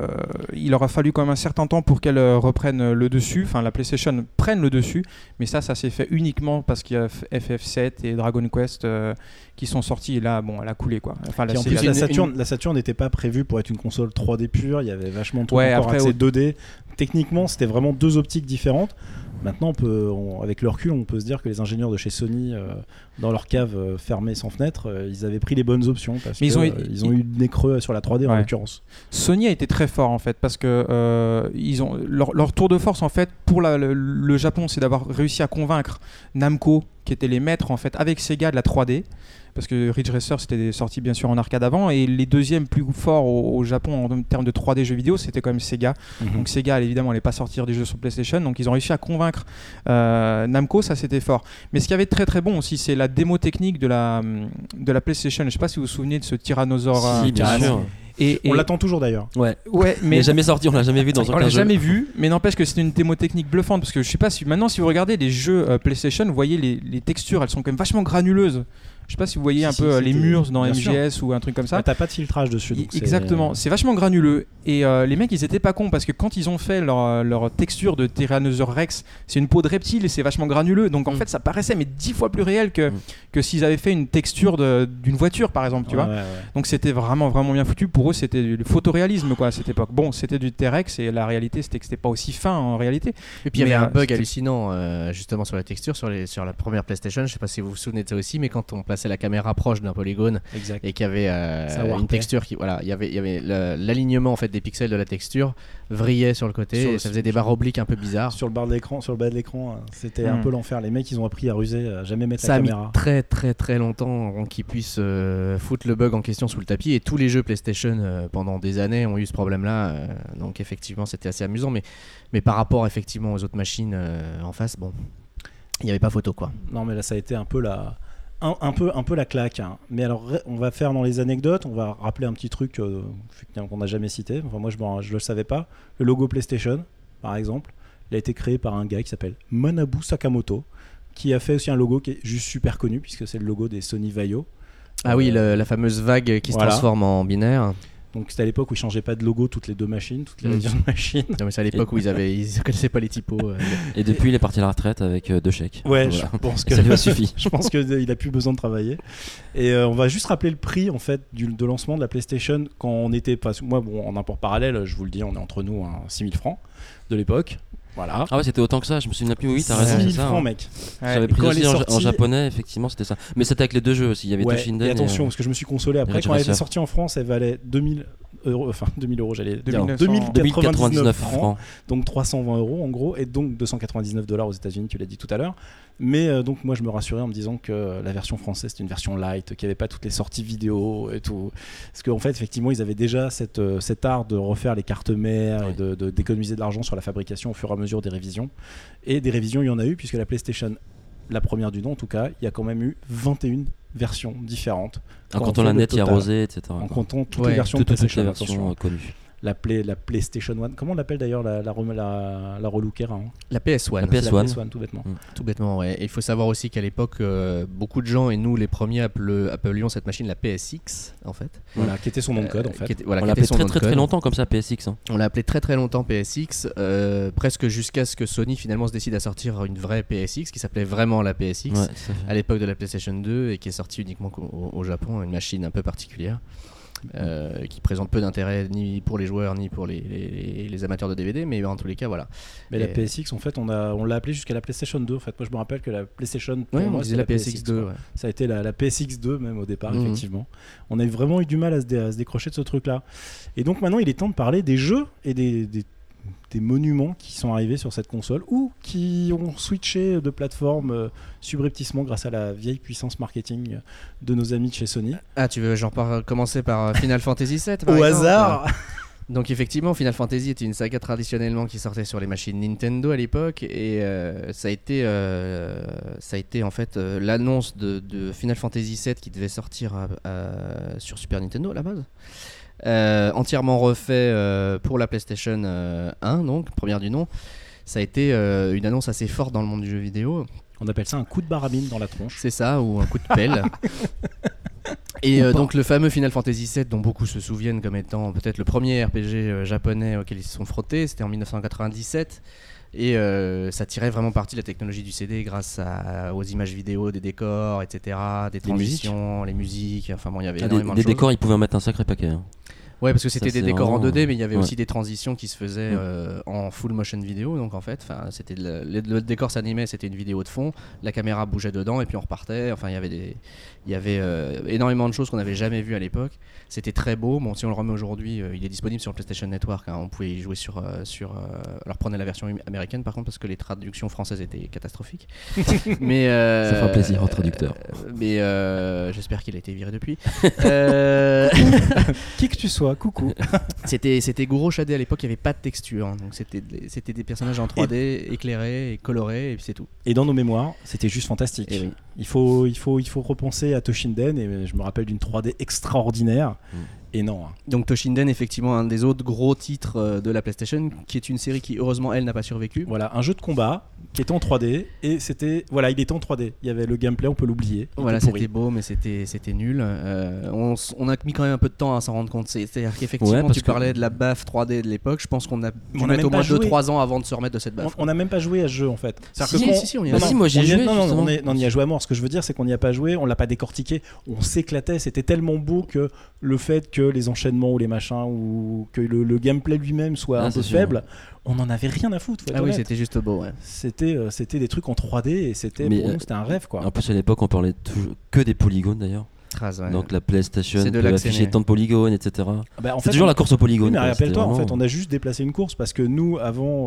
Speaker 4: il aura fallu quand même un certain temps pour qu'elle reprenne le dessus, enfin la PlayStation prenne le dessus, mais ça s'est fait uniquement parce qu'il y a FF7 et Dragon Quest qui sont sortis, et là bon, elle a coulé quoi. Enfin,
Speaker 1: en plus, la Saturn n'était pas prévue pour être une console 3D pure, il y avait vachement de trucs encore
Speaker 4: après,
Speaker 1: accès 2D. Techniquement, c'était vraiment 2 optiques différentes. Maintenant, avec le recul, on peut se dire que les ingénieurs de chez Sony, dans leur cave fermée sans fenêtre, ils avaient pris les bonnes options, parce qu'ils ont eu le nez creux sur la 3D en l'occurrence.
Speaker 4: Sony a été très fort en fait, parce que leur tour de force en fait pour le Japon, c'est d'avoir réussi à convaincre Namco, qui étaient les maîtres en fait avec Sega de la 3D. Parce que Ridge Racer c'était sorti bien sûr en arcade avant, et les deuxièmes plus forts au Japon en termes de 3D jeux vidéo, c'était quand même Sega. Donc Sega évidemment n'allait pas sortir des jeux sur PlayStation, donc ils ont réussi à convaincre Namco, ça c'était fort. Mais ce qui avait de très très bon aussi, c'est la démo technique de la PlayStation. Je sais pas si vous vous souvenez de ce tyrannosaure.
Speaker 3: Si, bien sûr.
Speaker 1: On l'attend toujours d'ailleurs.
Speaker 3: Ouais,
Speaker 4: mais
Speaker 3: il n'est jamais sorti, on l'a jamais vu dans aucun jeu.
Speaker 4: On l'a jamais vu, mais n'empêche que c'était une démo technique bluffante, parce que je sais pas si maintenant, si vous regardez les jeux PlayStation, vous voyez les textures, elles sont quand même vachement granuleuses. Je sais pas si vous voyez les murs dans MGS ou un truc comme ça.
Speaker 1: T'as pas de filtrage dessus. Donc
Speaker 4: exactement, c'est vachement granuleux. Et les mecs, ils étaient pas cons, parce que quand ils ont fait leur texture de Tyrannosaurus Rex, c'est une peau de reptile et c'est vachement granuleux. Donc en fait, ça paraissait 10 fois plus réel que s'ils avaient fait une texture d'une voiture, par exemple, tu vois. Ouais. Donc c'était vraiment vraiment bien foutu. Pour eux, c'était du photoréalisme quoi à cette époque. Bon, c'était du T-Rex, et la réalité, c'était que c'était pas aussi fin en réalité.
Speaker 2: Et puis il y avait un bug hallucinant justement sur la texture, sur la première PlayStation. Je sais pas si vous vous souvenez de ça aussi, mais quand on plaçait la caméra proche d'un polygone, et qu'il y avait une texture qui, il y avait l'alignement en fait des pixels de la texture vrillait sur le côté, et ça faisait des barres obliques un peu bizarres
Speaker 1: sur le bas de l'écran. C'était un peu l'enfer. Les mecs, ils ont appris à ruser, à jamais mettre la caméra.
Speaker 2: Ça a mis très très très longtemps avant qu'ils puissent foutre le bug en question sous le tapis, et tous les jeux PlayStation pendant des années ont eu ce problème là, donc effectivement c'était assez amusant, mais par rapport effectivement aux autres machines en face, bon, il n'y avait pas photo quoi.
Speaker 1: Non, mais là ça a été un peu un peu la claque, hein. Mais alors on va faire dans les anecdotes, on va rappeler un petit truc qu'on n'a jamais cité. Enfin, moi je le savais pas. Le logo PlayStation par exemple, il a été créé par un gars qui s'appelle Manabu Sakamoto, qui a fait aussi un logo qui est juste super connu, puisque c'est le logo des Sony Vaio.
Speaker 2: Ah oui, la fameuse vague qui se transforme en binaire.
Speaker 1: Donc c'était à l'époque où ils changeaient pas de logo toutes les 2 machines, toutes les révisions de machines.
Speaker 2: Non, mais c'est à l'époque où ils connaissaient pas les typos.
Speaker 3: Et depuis il est parti à la retraite avec 2 chèques.
Speaker 1: Ouais, voilà. Je pense que
Speaker 3: ça lui a suffi.
Speaker 1: Je pense qu'il a plus besoin de travailler. Et on va juste rappeler le prix en fait de lancement de la PlayStation quand on était moi en import parallèle, je vous le dis, on est entre nous 6 000 francs de l'époque. Voilà.
Speaker 3: Ah ouais, c'était autant que ça, je me souviens plus. Oui, t'as raison.
Speaker 1: 6 000 francs, mec.
Speaker 3: J'avais pris aussi en japonais, effectivement, c'était ça. Mais c'était avec les 2 jeux aussi. Il y avait Toshinden.
Speaker 1: Et attention, parce que je me suis consolé après, quand elle était sortie en France, elle valait 2000 euros, enfin 2000 euros, j'allais dire 2099 francs, donc 320 euros en gros, et donc $299 aux États-Unis, tu l'as dit tout à l'heure. Mais donc moi je me rassurais en me disant que la version française c'était une version light, qu'il n'y avait pas toutes les sorties vidéo et tout, parce qu'en fait effectivement ils avaient déjà cet art de refaire les cartes mères, et d'économiser de l'argent sur la fabrication au fur et à mesure des révisions. Et des révisions il y en a eu, puisque la PlayStation la première du nom en tout cas, il y a quand même eu 21 versions différentes.
Speaker 3: En comptant la net, il y a Rosé, etc.
Speaker 1: En comptant toutes les versions de
Speaker 3: toutes les
Speaker 1: PlayStation,
Speaker 3: versions connues.
Speaker 1: La PlayStation 1, comment on l'appelle d'ailleurs la relooker hein
Speaker 2: La PS1.
Speaker 3: La PS1.
Speaker 1: PS1 tout bêtement.
Speaker 2: Tout bêtement, ouais. Et il faut savoir aussi qu'à l'époque, beaucoup de gens, et nous les premiers, appelions cette machine la PSX, en fait.
Speaker 1: Voilà, qui était son nom de code en fait.
Speaker 2: Voilà,
Speaker 3: on l'a appelé très longtemps comme ça, PSX. Hein.
Speaker 2: On l'a appelé très longtemps PSX, presque jusqu'à ce que Sony finalement se décide à sortir une vraie PSX, qui s'appelait vraiment la PSX, à l'époque de la PlayStation 2, et qui est sortie uniquement au Japon, une machine un peu particulière. Qui présente peu d'intérêt ni pour les joueurs ni pour les amateurs de DVD, mais en tous les cas voilà.
Speaker 1: Mais la PSX en fait on l'a appelée jusqu'à la PlayStation 2 en fait. Moi je me rappelle que la PlayStation
Speaker 2: pour moi c'est la PSX 2 ouais.
Speaker 1: Ça a été la PSX 2 même au départ effectivement. On a vraiment eu du mal à se décrocher de ce truc là. Et donc maintenant il est temps de parler des jeux et des monuments qui sont arrivés sur cette console ou qui ont switché de plateforme subrepticement grâce à la vieille puissance marketing de nos amis de chez Sony.
Speaker 2: Ah, tu veux commencer par Final Fantasy VII
Speaker 1: au hasard.
Speaker 2: Donc effectivement, Final Fantasy était une saga traditionnellement qui sortait sur les machines Nintendo à l'époque et ça a été en fait l'annonce de Final Fantasy VII qui devait sortir sur Super Nintendo à la base. Entièrement refait pour la PlayStation 1, donc première du nom. Ça a été une annonce assez forte dans le monde du jeu vidéo.
Speaker 1: On appelle ça un coup de barabine dans la tronche.
Speaker 2: C'est ça, ou un coup de pelle. Et donc le fameux Final Fantasy VII dont beaucoup se souviennent comme étant peut-être le premier RPG japonais auquel ils se sont frottés, c'était en 1997. Et ça tirait vraiment parti de la technologie du CD grâce aux images vidéo, des décors, etc., des transitions, les musiques, enfin bon, il y avait énormément de choses.
Speaker 3: Des décors, ils pouvaient en mettre un sacré paquet. Hein.
Speaker 2: Ouais, parce que c'était des décors en 2D, mais il y avait aussi des transitions qui se faisaient en full motion vidéo. Donc en fait, c'était le décor s'animait, c'était une vidéo de fond, la caméra bougeait dedans et puis on repartait. Enfin, il y avait énormément de choses qu'on n'avait jamais vues à l'époque. C'était très beau. Bon, si on le remet aujourd'hui, il est disponible sur le PlayStation Network. Hein, on pouvait y jouer alors prenez la version américaine par contre parce que les traductions françaises étaient catastrophiques. Mais
Speaker 3: ça fait un plaisir au traducteur.
Speaker 2: Mais j'espère qu'il a été viré depuis.
Speaker 1: Qui que tu sois. Coucou.
Speaker 2: C'était Goro Shadé à l'époque, il n'y avait pas de texture, hein, donc c'était des personnages en 3D éclairés et colorés et puis c'est tout.
Speaker 1: Et dans nos mémoires, c'était juste fantastique.
Speaker 2: Et oui.
Speaker 1: Il faut repenser à Toshinden et je me rappelle d'une 3D extraordinaire. Et non.
Speaker 2: Donc Toshinden, effectivement, un des autres gros titres de la PlayStation, qui est une série qui heureusement elle n'a pas survécu.
Speaker 1: Voilà, un jeu de combat qui était en 3D et il était en 3D. Il y avait le gameplay, on peut l'oublier.
Speaker 2: Voilà, c'était beau, mais c'était nul. On a mis quand même un peu de temps à s'en rendre compte. C'est-à-dire qu'effectivement, tu parlais de la baffe 3D de l'époque. Je pense qu'on a dû mettre au moins 2-3 ans avant de se remettre de cette baffe.
Speaker 1: On n'a même pas joué à ce jeu en fait.
Speaker 2: Si, on y a joué.
Speaker 3: Moi j'y ai joué.
Speaker 1: On y a joué à mort. Ce que je veux dire, c'est qu'on n'y a pas joué, on l'a pas décortiqué. On s'éclatait. C'était tellement beau que le fait que les enchaînements ou les machins ou que le gameplay lui-même soit un peu faible, on n'en avait rien à foutre.
Speaker 2: Oui, c'était juste beau. Ouais.
Speaker 1: C'était des trucs en 3D et pour nous c'était un rêve quoi.
Speaker 3: En plus à l'époque on parlait que des polygones d'ailleurs.
Speaker 2: Ouais.
Speaker 3: Donc la PlayStation peut afficher tant de polygones, etc. C'est toujours la course aux polygones.
Speaker 1: Oui, mais rappelle-toi, en fait, on a juste déplacé une course parce que nous, avant,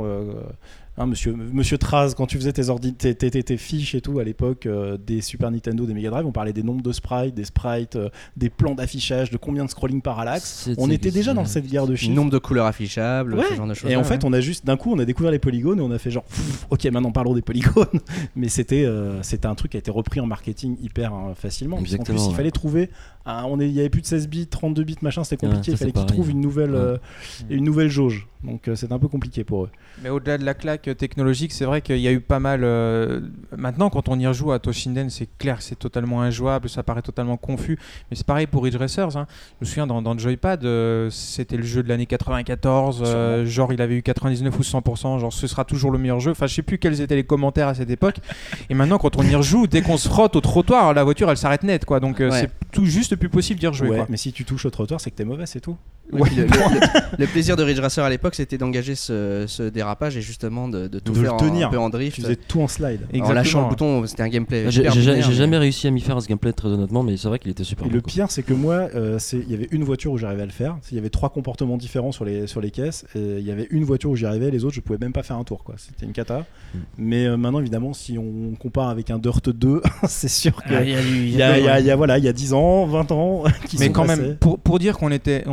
Speaker 1: monsieur Traz, quand tu faisais tes fiches et tout à l'époque des Super Nintendo, des Mega Drive, on parlait des nombres de sprites, des plans d'affichage, de combien de scrolling parallaxe. On était déjà dans cette guerre de chiffres.
Speaker 2: Nombre de couleurs affichables, ce genre de choses.
Speaker 1: Et en fait, on a juste d'un coup, on a découvert les polygones et on a fait genre, ok, maintenant parlons des polygones. Mais c'était un truc qui a été repris en marketing hyper facilement.
Speaker 3: Exactement.
Speaker 1: En plus, il fallait trouver. Il y avait plus de 16 bits, 32 bits, machin, c'était compliqué. Il fallait qu'ils trouvent une nouvelle jauge. Donc c'est un peu compliqué pour eux.
Speaker 4: Mais au-delà de la claque technologique, c'est vrai qu'il y a eu pas mal. Maintenant, quand on y rejoue à Toshinden, c'est clair que c'est totalement injouable, ça paraît totalement confus. Mais c'est pareil pour Ridge Racers. Hein. Je me souviens dans le Joypad, c'était le jeu de l'année 94. Genre, il avait eu 99 ou 100%. Genre, ce sera toujours le meilleur jeu. Enfin, je sais plus quels étaient les commentaires à cette époque. Et maintenant, quand on y rejoue, dès qu'on se frotte au trottoir, la voiture, elle s'arrête net, quoi. Donc, c'est tout juste plus possible d'y rejouer.
Speaker 1: Ouais, mais si tu touches au trottoir, c'est que t'es mauvais, c'est tout.
Speaker 2: Ouais. Le plaisir de Ridge Racer à l'époque, c'était d'engager ce dérapage et justement de tout faire un peu en drift.
Speaker 1: Tu faisais tout en slide.
Speaker 2: En lâchant le bouton, c'était un gameplay.
Speaker 3: J'ai jamais réussi à m'y faire à ce gameplay très honnêtement, mais c'est vrai qu'il était super.
Speaker 1: Et le pire, c'est que moi, il y avait une voiture où j'arrivais à le faire. Il y avait 3 comportements différents sur les caisses. Et il y avait une voiture où j'y arrivais, les autres, je pouvais même pas faire un tour, quoi. C'était une cata. Mais maintenant, évidemment, si on compare avec un Dirt 2, c'est sûr qu'il y a 10 ans, 20 ans.
Speaker 4: Mais quand même, pour dire qu'on était gentil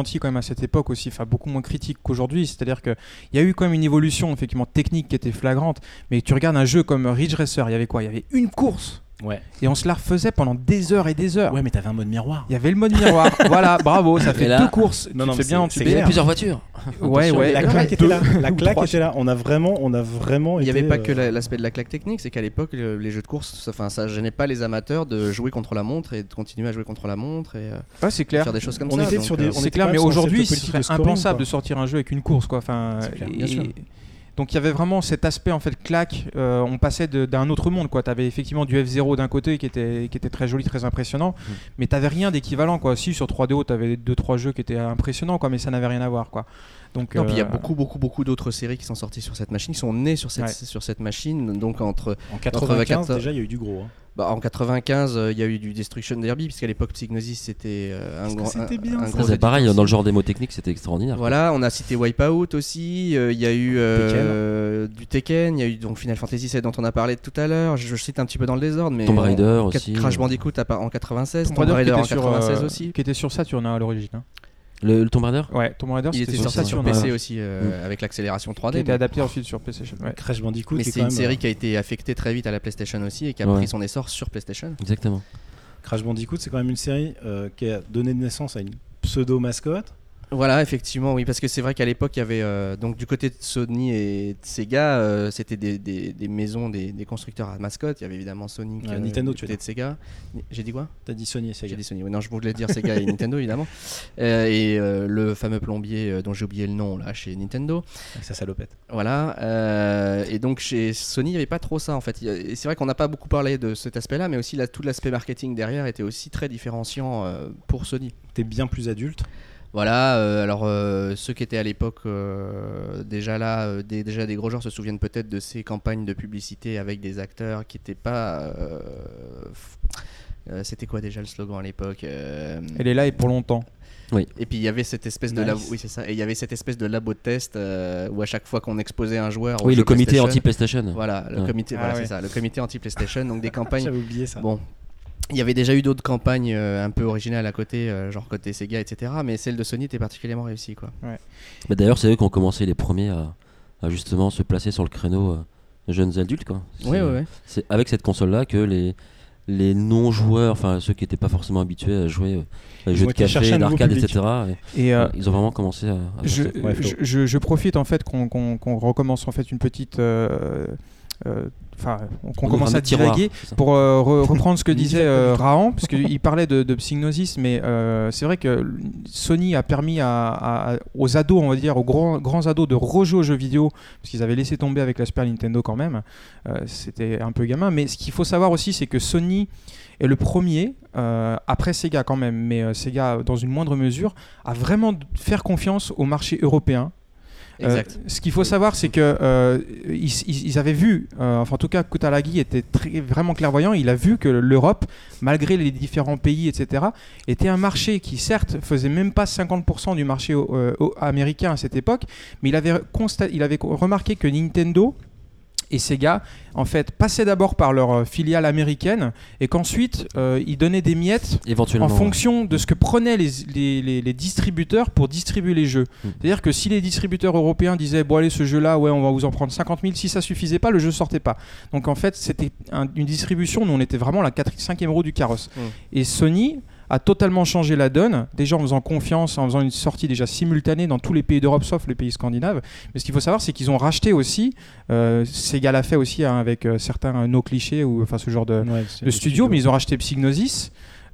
Speaker 4: gentil quand même à cette époque aussi, enfin beaucoup moins critique qu'aujourd'hui. C'est-à-dire qu'il y a eu quand même une évolution effectivement technique qui était flagrante. Mais tu regardes un jeu comme Ridge Racer, il y avait quoi ? Il y avait une course.
Speaker 1: Ouais.
Speaker 4: Et on se la refaisait pendant des heures et des heures.
Speaker 1: Ouais, mais t'avais un mode miroir.
Speaker 4: Il y avait le mode miroir. Voilà, bravo, ça fait
Speaker 3: là-
Speaker 4: 2 courses.
Speaker 1: Non,
Speaker 4: Tu
Speaker 1: non,
Speaker 4: fais
Speaker 1: mais
Speaker 4: bien en
Speaker 1: c'est-
Speaker 3: Il y avait
Speaker 4: TBR.
Speaker 3: plusieurs voitures.
Speaker 4: Ouais,
Speaker 3: Attention,
Speaker 4: ouais.
Speaker 1: La claque était là. La claque
Speaker 4: trois.
Speaker 1: était là. On a vraiment
Speaker 2: Il n'y avait
Speaker 1: été,
Speaker 2: pas que l'aspect de la claque technique, c'est qu'à l'époque, les jeux de course, ça gênait pas les amateurs de jouer contre la montre et de continuer à jouer contre la montre et
Speaker 4: Ouais, c'est clair.
Speaker 2: faire des choses comme
Speaker 1: On
Speaker 2: ça.
Speaker 1: était
Speaker 2: donc,
Speaker 1: sur des- on
Speaker 4: C'est
Speaker 1: était
Speaker 4: clair,
Speaker 1: quand
Speaker 4: mais
Speaker 1: même sur un
Speaker 4: aujourd'hui,
Speaker 1: concept
Speaker 4: ce
Speaker 1: politique
Speaker 4: serait
Speaker 1: de scoring,
Speaker 4: impensable
Speaker 1: quoi.
Speaker 4: de sortir un jeu avec une course, quoi. Enfin,
Speaker 1: C'est clair,
Speaker 2: bien sûr.
Speaker 4: donc il y avait vraiment cet aspect en fait claque. On passait d'un autre monde, quoi. T'avais effectivement du F0 d'un côté qui était très joli, très impressionnant, mais t'avais rien d'équivalent, quoi. Si sur 3DO t'avais 2-3 jeux qui étaient impressionnants, quoi, mais ça n'avait rien à voir, quoi. Donc
Speaker 2: Non, puis il y a beaucoup d'autres séries qui sont sorties sur cette machine, qui sont nées sur cette machine. Donc
Speaker 1: En 95, déjà, il y a eu du gros.
Speaker 2: en 95, il y a eu du Destruction Derby, puisqu'à l'époque Psygnosis c'était
Speaker 1: c'était bien, ça.
Speaker 2: gros
Speaker 3: C'est pareil,
Speaker 2: éditeur
Speaker 3: dans le
Speaker 2: aussi.
Speaker 3: genre démo technique, c'était extraordinaire.
Speaker 2: Voilà, on a cité Wipeout aussi, il y a eu du Tekken, il y a eu donc Final Fantasy 7 dont on a parlé tout à l'heure, je cite un petit peu dans le désordre, mais
Speaker 3: Tomb Raider aussi.
Speaker 2: Crash Bandicoot en 96,
Speaker 4: Tomb
Speaker 2: Tomb Raider en
Speaker 4: qui était
Speaker 2: 96 aussi.
Speaker 4: qui était sur Saturn à l'origine. Hein.
Speaker 3: Le Tomb Raider.
Speaker 4: Ouais, Tomb Raider,
Speaker 2: Il
Speaker 4: c'était
Speaker 2: était
Speaker 4: sur
Speaker 2: sorti sur
Speaker 4: Saturn,
Speaker 2: PC
Speaker 4: ouais.
Speaker 2: aussi avec l'accélération
Speaker 4: Qui
Speaker 2: 3D.
Speaker 4: était adapté ensuite sur PlayStation. Ouais.
Speaker 1: Crash Bandicoot,
Speaker 2: Mais
Speaker 1: qui est
Speaker 2: c'est
Speaker 1: quand
Speaker 2: une
Speaker 1: même,
Speaker 2: série qui a été affectée très vite à la PlayStation aussi et qui a
Speaker 3: Ouais.
Speaker 2: pris son essor sur PlayStation.
Speaker 3: Exactement.
Speaker 1: Crash Bandicoot, c'est quand même une série qui a donné naissance à une pseudo mascotte.
Speaker 2: Voilà, effectivement, oui, parce que c'est vrai qu'à l'époque, il y avait donc du côté de Sony et de Sega, c'était des maisons, des constructeurs à mascotte. Il y avait évidemment Sony,
Speaker 1: Nintendo,
Speaker 2: du
Speaker 1: tu veux
Speaker 2: côté de Sega. J'ai dit quoi?
Speaker 1: T'as dit Sony et Sega.
Speaker 2: J'ai dit Sony. Oui, non, je voulais dire Sega et Nintendo évidemment. Et le fameux plombier dont j'ai oublié le nom là chez Nintendo.
Speaker 1: Avec sa salopette.
Speaker 2: Voilà. Et donc chez Sony, il n'y avait pas trop ça en fait. Et c'est vrai qu'on n'a pas beaucoup parlé de cet aspect-là, mais aussi tout l'aspect marketing derrière était aussi très différenciant pour Sony.
Speaker 1: T'es bien plus adulte.
Speaker 2: Voilà, alors ceux qui étaient à l'époque déjà là, déjà des gros joueurs se souviennent peut-être de ces campagnes de publicité avec des acteurs qui n'étaient pas... c'était quoi déjà le slogan à l'époque
Speaker 4: Elle est là et pour longtemps.
Speaker 2: Et puis il y avait cette espèce de labo, oui c'est ça, et il y avait cette espèce de labo de test où à chaque fois qu'on exposait un joueur au
Speaker 3: Oui,
Speaker 2: jeu
Speaker 3: le comité
Speaker 2: PlayStation,
Speaker 3: anti-PlayStation.
Speaker 2: voilà, le
Speaker 3: Ouais.
Speaker 2: comité,
Speaker 4: Ah ouais.
Speaker 2: c'est ça, le comité anti-PlayStation, donc des campagnes.
Speaker 1: J'avais oublié ça.
Speaker 2: Bon, il y avait déjà eu d'autres campagnes un peu originales à côté, genre côté Sega, etc. Mais celle de Sony était particulièrement réussie, quoi.
Speaker 3: Mais d'ailleurs, c'est eux qui ont commencé les premiers à justement se placer sur le créneau jeunes adultes, quoi.
Speaker 2: Ouais.
Speaker 3: C'est avec cette console-là que les non-joueurs, enfin ceux qui n'étaient pas forcément habitués à jouer à des
Speaker 1: Ils
Speaker 3: jeux
Speaker 1: ont
Speaker 3: de
Speaker 1: été chercher
Speaker 3: café,
Speaker 1: un nouveau
Speaker 3: d'arcade,
Speaker 1: public.
Speaker 3: etc.
Speaker 4: Et
Speaker 3: Ils ont vraiment commencé à
Speaker 1: Ouais, Flo.
Speaker 4: je profite en fait qu'on recommence en fait une petite qu'on commence à divaguer pour reprendre ce que disait Rahan, parce qu'il parlait de Psygnosis, mais c'est vrai que Sony a permis aux ados, on va dire, aux grands ados de rejouer aux jeux vidéo, parce qu'ils avaient laissé tomber avec la Super Nintendo quand même, c'était un peu gamin, mais ce qu'il faut savoir aussi, c'est que Sony est le premier, après Sega quand même, mais Sega dans une moindre mesure, à vraiment faire confiance au marché européen.
Speaker 2: Exact.
Speaker 4: Ce qu'il faut savoir, c'est que ils avaient vu, enfin en tout cas Kutalagi était vraiment clairvoyant, il a vu que l'Europe, malgré les différents pays, etc., était un marché qui certes faisait même pas 50% du marché américain à cette époque, mais il avait remarqué que Nintendo et Sega en fait passaient d'abord par leur filiale américaine et qu'ensuite ils donnaient des miettes
Speaker 3: éventuellement
Speaker 4: en fonction de ce que prenaient les distributeurs pour distribuer les jeux. C'est-à-dire que si les distributeurs européens disaient bon allez ce jeu là ouais on va vous en prendre 50 000, si ça suffisait pas le jeu sortait pas. Donc en fait c'était une distribution où on était vraiment la 5e roue du carrosse. Et Sony a totalement changé la donne, déjà en faisant confiance, en faisant une sortie déjà simultanée dans tous les pays d'Europe sauf les pays scandinaves. Mais ce qu'il faut savoir, c'est qu'ils ont racheté aussi, Sega l'a fait aussi avec certains no clichés ou enfin ce genre de studios, mais ils ont racheté Psygnosis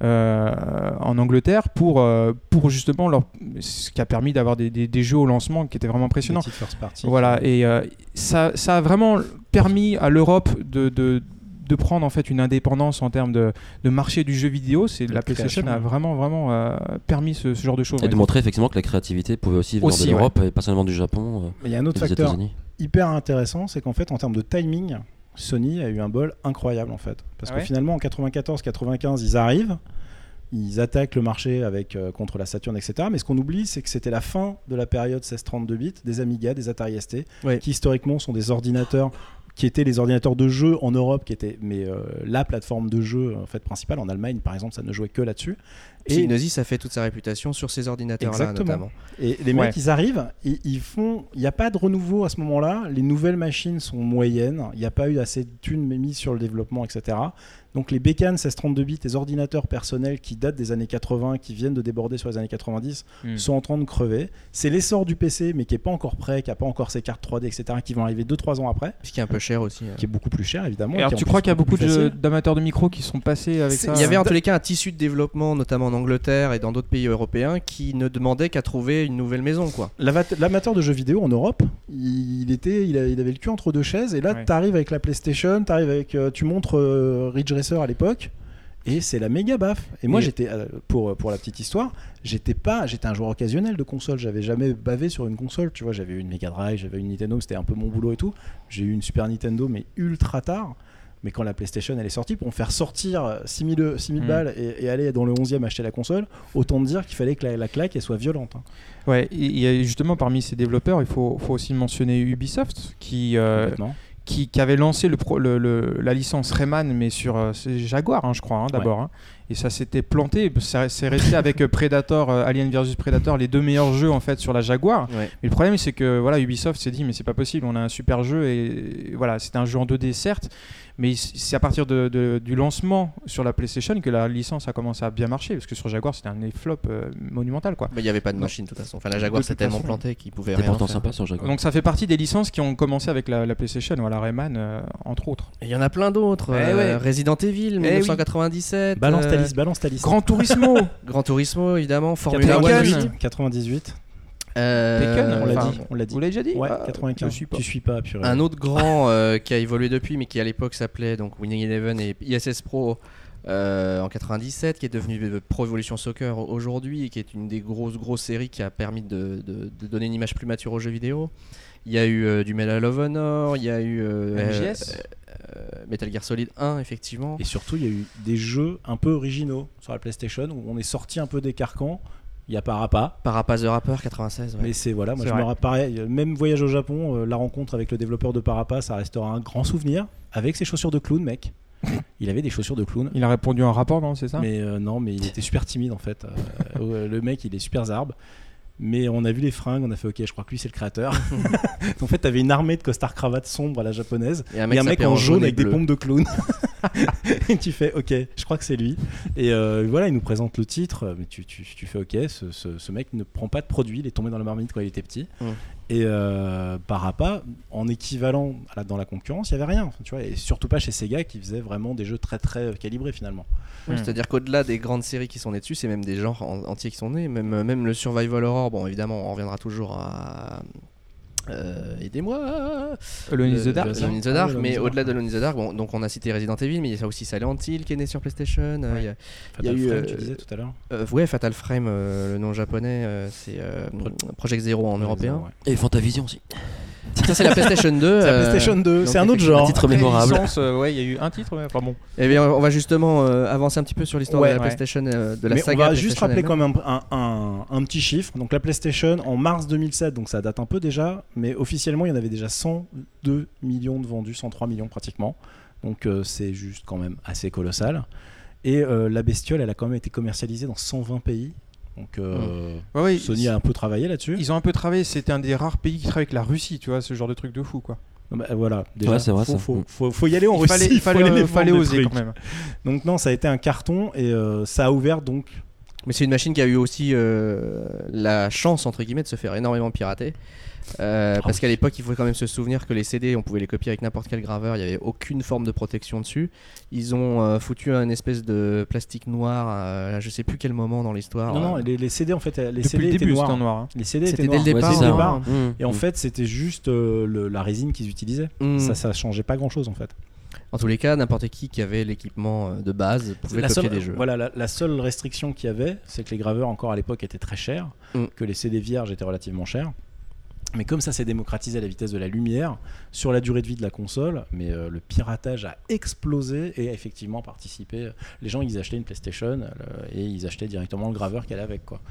Speaker 4: en Angleterre pour justement ce qui a permis d'avoir des jeux au lancement qui étaient vraiment impressionnants. Voilà, et ça a vraiment permis à l'Europe de prendre en fait une indépendance en termes de marché du jeu vidéo. La PlayStation a vraiment permis ce genre de choses.
Speaker 3: Et de montrer effectivement que la créativité pouvait aussi venir de l'Europe et pas seulement du Japon.
Speaker 1: Il y a un autre facteur hyper intéressant, c'est qu'en fait en termes de timing, Sony a eu un bol incroyable en fait. Parce que finalement en 94-95 ils arrivent, ils attaquent le marché contre la Saturn, etc. Mais ce qu'on oublie, c'est que c'était la fin de la période 16-32 bits, des Amiga, des Atari ST, qui historiquement sont des ordinateurs qui étaient les ordinateurs de jeu en Europe, la plateforme de jeu en fait principale. En Allemagne, par exemple, ça ne jouait que là-dessus.
Speaker 2: Psygnosis a fait toute sa réputation sur ces ordinateurs-là notamment.
Speaker 1: Et les mecs, ils arrivent, ils font. Il n'y a pas de renouveau à ce moment-là. Les nouvelles machines sont moyennes. Il n'y a pas eu assez de thunes mises sur le développement, etc. Donc les bécanes 1632 bits, les ordinateurs personnels qui datent des années 80, qui viennent de déborder sur les années 90, sont en train de crever. C'est l'essor du PC, mais qui n'est pas encore prêt, qui n'a pas encore ses cartes 3D, etc., qui vont arriver 2-3 ans après.
Speaker 2: Ce qui est un peu cher aussi.
Speaker 1: Qui est beaucoup plus cher, évidemment.
Speaker 4: Et alors tu crois qu'il y a beaucoup d'amateurs de micro qui sont passés avec ça?
Speaker 2: Il y avait en tous les cas un tissu de développement, notamment en Angleterre et dans d'autres pays européens, qui ne demandait qu'à trouver une nouvelle maison, quoi.
Speaker 1: L'amateur de jeux vidéo en Europe, il avait le cul entre deux chaises, et là tu arrives avec la PlayStation, tu montres Ridge Racer à l'époque, et c'est la méga baffe. Et moi j'étais, pour la petite histoire, j'étais un joueur occasionnel de console, j'avais jamais bavé sur une console, tu vois, j'avais eu une Mega Drive, j'avais une Nintendo, c'était un peu mon boulot et tout, j'ai eu une Super Nintendo mais ultra tard. Mais quand la PlayStation elle est sortie, pour me faire sortir 6000 balles et aller dans le 11e acheter la console, autant dire qu'il fallait que la claque elle soit violente. Hein.
Speaker 4: Ouais, et justement parmi ces développeurs, il faut aussi mentionner Ubisoft qui avait lancé la licence Rayman, mais sur Jaguar, hein, je crois, d'abord.
Speaker 1: Ouais.
Speaker 4: Hein. Et ça s'était planté. C'est resté avec Predator, Alien vs Predator, les deux meilleurs jeux en fait sur la Jaguar. Ouais. Mais le problème, c'est que voilà, Ubisoft s'est dit, mais c'est pas possible, on a un super jeu. Et voilà, c'était un jeu en 2D, certes. Mais c'est à partir du lancement sur la PlayStation que la licence a commencé à bien marcher, parce que sur Jaguar c'était un flop monumental, quoi.
Speaker 2: Mais il n'y avait pas de machine de toute façon. Enfin, la Jaguar s'est tellement plantée qu'il pouvait rien
Speaker 3: pourtant
Speaker 2: faire.
Speaker 3: Sympa sur Jaguar.
Speaker 4: Donc ça fait partie des licences qui ont commencé avec la PlayStation, voilà, Rayman entre autres.
Speaker 2: Il y en a plein d'autres. Resident Evil 1997.
Speaker 1: Balance ta liste.
Speaker 4: Gran Turismo.
Speaker 2: Gran Turismo évidemment. Formula
Speaker 1: 98. 98.
Speaker 4: Tekken,
Speaker 1: on l'a dit.
Speaker 4: Vous l'avez déjà dit?
Speaker 1: Ouais, 95. Tu suis pas, purée.
Speaker 2: Un autre grand qui a évolué depuis, mais qui à l'époque s'appelait donc Winning Eleven et ISS Pro en 97, qui est devenu Pro Evolution Soccer aujourd'hui, et qui est une des grosses séries qui a permis de donner une image plus mature aux jeux vidéo. Il y a eu du Medal of Honor, il y a eu Metal Gear Solid 1, effectivement.
Speaker 1: Et surtout, il y a eu des jeux un peu originaux sur la PlayStation où on est sorti un peu des carcans. Il y a Parappa
Speaker 2: the Rapper 96. Ouais.
Speaker 1: Mais c'est voilà, moi je me rappelle, même voyage au Japon, la rencontre avec le développeur de Parappa, ça restera un grand souvenir. Avec ses chaussures de clown, mec. Il avait des chaussures de clown.
Speaker 4: Il a répondu à un rapport, non, c'est ça?
Speaker 1: Mais non, mais il était super timide en fait. Le mec, il est super zarbe. Mais on a vu les fringues, on a fait ok, je crois que lui c'est le créateur. En fait, t'avais une armée de costards cravates sombres à la japonaise et un mec en jaune avec des pompes de clown. Et tu fais ok, je crois que c'est lui. Et voilà, il nous présente le titre, mais tu fais ok, ce mec ne prend pas de produit, il est tombé dans la marmite quand il était petit. Et Parappa, en équivalent dans la concurrence, il n'y avait rien. Tu vois, et surtout pas chez Sega qui faisait vraiment des jeux très très calibrés finalement.
Speaker 2: C'est-à-dire qu'au-delà des grandes séries qui sont nées dessus, c'est même des genres entiers qui sont nés. Même le Survival Horror, bon évidemment on reviendra toujours à... aidez-moi.
Speaker 4: Alone in the Dark.
Speaker 2: Mais au-delà de Alone in the Dark, bon, donc on a cité Resident Evil, mais il y a aussi Silent Hill qui est né sur PlayStation.
Speaker 1: Il y a eu Frame, tu disais tout à l'heure.
Speaker 2: Ouais, Fatal Frame, le nom japonais, c'est Project Zero en européen.
Speaker 3: Et Fantavision aussi.
Speaker 2: Ça c'est la PlayStation 2.
Speaker 1: C'est la PlayStation 2, c'est un autre genre.
Speaker 3: Un titre mémorable.
Speaker 4: Il y a eu un titre, mais enfin bon.
Speaker 2: Et bien, on va justement avancer un petit peu sur l'histoire de la PlayStation, de la
Speaker 1: mais
Speaker 2: saga.
Speaker 1: On va juste rappeler quand même un petit chiffre. Donc la PlayStation en mars 2007, donc ça date un peu déjà, mais officiellement il y en avait déjà 102 millions de vendus, 103 millions pratiquement. Donc c'est juste quand même assez colossal. Et la bestiole, elle a quand même été commercialisée dans 120 pays. Donc Sony a un peu travaillé là-dessus.
Speaker 4: Ils ont un peu travaillé, c'était un des rares pays qui travaille avec la Russie, tu vois, ce genre de truc de fou, quoi.
Speaker 1: Bah, voilà, déjà,
Speaker 3: c'est vrai,
Speaker 1: faut y aller en Russie.
Speaker 4: Il fallait oser quand même.
Speaker 1: Donc non, ça a été un carton et ça a ouvert donc.
Speaker 2: Mais c'est une machine qui a eu aussi la chance entre guillemets de se faire énormément pirater. Parce qu'à l'époque, il faut quand même se souvenir que les CD, on pouvait les copier avec n'importe quel graveur, il n'y avait aucune forme de protection dessus. Ils ont foutu une espèce de plastique noir, je sais plus quel moment dans l'histoire.
Speaker 1: Non, les CD en fait,
Speaker 4: Depuis
Speaker 1: CD
Speaker 4: le
Speaker 1: étaient
Speaker 4: début,
Speaker 1: noirs.
Speaker 4: c'était en noir.
Speaker 1: Les CD
Speaker 2: c'était
Speaker 1: étaient
Speaker 2: dès le
Speaker 1: noirs.
Speaker 2: départ.
Speaker 1: Et en fait, c'était juste la résine qu'ils utilisaient. Ça changeait pas grand-chose en fait.
Speaker 2: En tous les cas, n'importe qui avait l'équipement de base pouvait copier des jeux.
Speaker 1: Voilà, la seule restriction qu'il y avait, c'est que les graveurs encore à l'époque étaient très chers, que les CD vierges étaient relativement chers. Mais comme ça s'est démocratisé à la vitesse de la lumière, sur la durée de vie de la console, le piratage a explosé et a effectivement participé. Les gens, ils achetaient une PlayStation et ils achetaient directement le graveur qu'elle avait avec, quoi.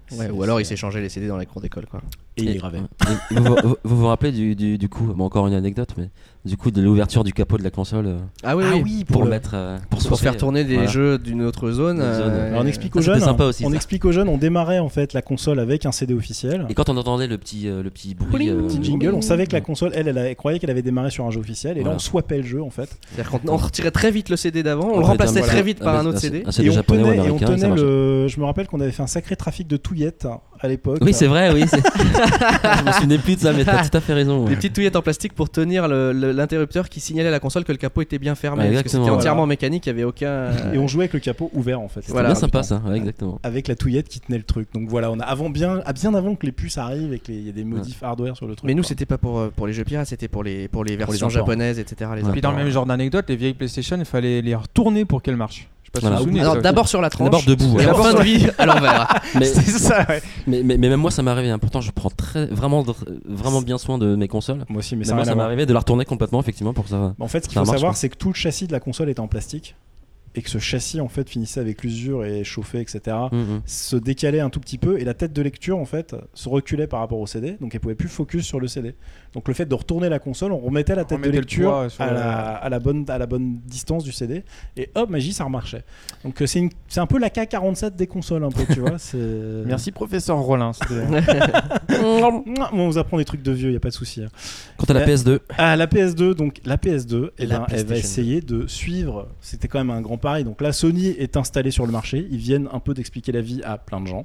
Speaker 2: Ouais, ou alors il s'échangeait les CD dans la cour d'école, quoi.
Speaker 1: Et il gravait.
Speaker 3: Vous rappelez du coup, encore une anecdote, mais du coup de l'ouverture du capot de la console
Speaker 2: Ah oui,
Speaker 3: pour mettre
Speaker 2: pour faire tourner des jeux d'une autre zone.
Speaker 1: Alors on explique aux
Speaker 3: c'était
Speaker 1: jeunes,
Speaker 3: sympa aussi, ça.
Speaker 1: explique aux jeunes, on démarrait en fait la console avec un CD officiel.
Speaker 3: Et quand on entendait le petit bruit,
Speaker 1: Petit jingle, on savait que la console, elle croyait qu'elle avait démarré sur un jeu officiel, et là
Speaker 3: Voilà.
Speaker 1: on swappait le jeu en fait.
Speaker 2: C'est-à-dire qu'on retirait très vite le CD d'avant, on le
Speaker 3: Ouais,
Speaker 2: remplaçait
Speaker 3: voilà.
Speaker 2: très vite par un autre CD.
Speaker 3: Un CD
Speaker 1: Et on
Speaker 3: japonais ou
Speaker 1: tenait,
Speaker 3: américain, ça
Speaker 1: et on
Speaker 3: marchait.
Speaker 1: tenait je me rappelle qu'on avait fait un sacré trafic de touillettes à l'époque.
Speaker 3: Oui, c'est vrai, oui. Je me souvenais plus de ça, mais t'as tout à fait raison.
Speaker 2: Des petites touillettes en plastique pour tenir l'interrupteur qui signalait à la console que le capot était bien fermé.
Speaker 3: Ouais,
Speaker 2: parce que c'était
Speaker 3: exactement,
Speaker 2: entièrement
Speaker 1: voilà.
Speaker 2: mécanique, il n'y avait aucun.
Speaker 1: Et on jouait avec le capot ouvert en fait.
Speaker 3: C'était
Speaker 2: Voilà,
Speaker 3: bien sympa
Speaker 1: putain.
Speaker 3: ça, ouais, exactement.
Speaker 1: Avec la touillette qui tenait le truc. Donc voilà, on a bien avant que les puces arrivent et qu'il y ait des modifs hardware sur le truc.
Speaker 2: Mais nous,
Speaker 1: quoi.
Speaker 2: c'était pas pour les jeux pirates, c'était pour les versions
Speaker 1: imports.
Speaker 2: japonaises, etc. Les
Speaker 3: Ouais.
Speaker 4: Puis dans le
Speaker 2: imports.
Speaker 4: même genre d'anecdote, les vieilles PlayStation, il fallait les retourner pour qu'elles marchent. Je sais pas si
Speaker 3: Voilà.
Speaker 4: vous vous souvenez.
Speaker 2: Alors
Speaker 4: ça.
Speaker 2: d'abord sur la tranche,
Speaker 3: D'abord debout,
Speaker 2: et
Speaker 3: ouais.
Speaker 2: en fin de vie à l'envers.
Speaker 3: Mais,
Speaker 4: C'est ça, ouais.
Speaker 3: mais même moi, ça m'est arrivé. Pourtant, je prends vraiment bien soin de mes consoles.
Speaker 1: Moi aussi, mais
Speaker 3: Mais
Speaker 1: ça
Speaker 3: moi,
Speaker 1: n'a
Speaker 3: ça
Speaker 1: rien à
Speaker 3: m'est
Speaker 1: voir.
Speaker 3: arrivé de la retourner complètement, effectivement, pour ça.
Speaker 1: En fait, ce qu'il
Speaker 3: Ça
Speaker 1: faut
Speaker 3: marche,
Speaker 1: savoir,
Speaker 3: quoi.
Speaker 1: c'est que tout le châssis de la console était en plastique et que ce châssis en fait finissait avec l'usure et chauffait, etc. Se décalait un tout petit peu et la tête de lecture en fait se reculait par rapport au CD, donc elle pouvait plus focus sur le CD. Donc le fait de retourner la console, on remettait la tête de
Speaker 4: remettait le
Speaker 1: lecture
Speaker 4: poids sur
Speaker 1: à la bonne distance du CD et hop, magie, ça remarchait. Donc c'est un peu la K47 des consoles un peu, tu vois.
Speaker 4: Merci professeur Rollin.
Speaker 1: On vous apprend des trucs de vieux, y a pas de souci.
Speaker 3: Quant à la PS2,
Speaker 1: Ah, la PS2, donc la PS2,
Speaker 2: La
Speaker 1: elle va
Speaker 2: PlayStation
Speaker 1: essayer de suivre. C'était quand même un grand pari. Donc là, Sony est installé sur le marché. Ils viennent un peu d'expliquer la vie à plein de gens.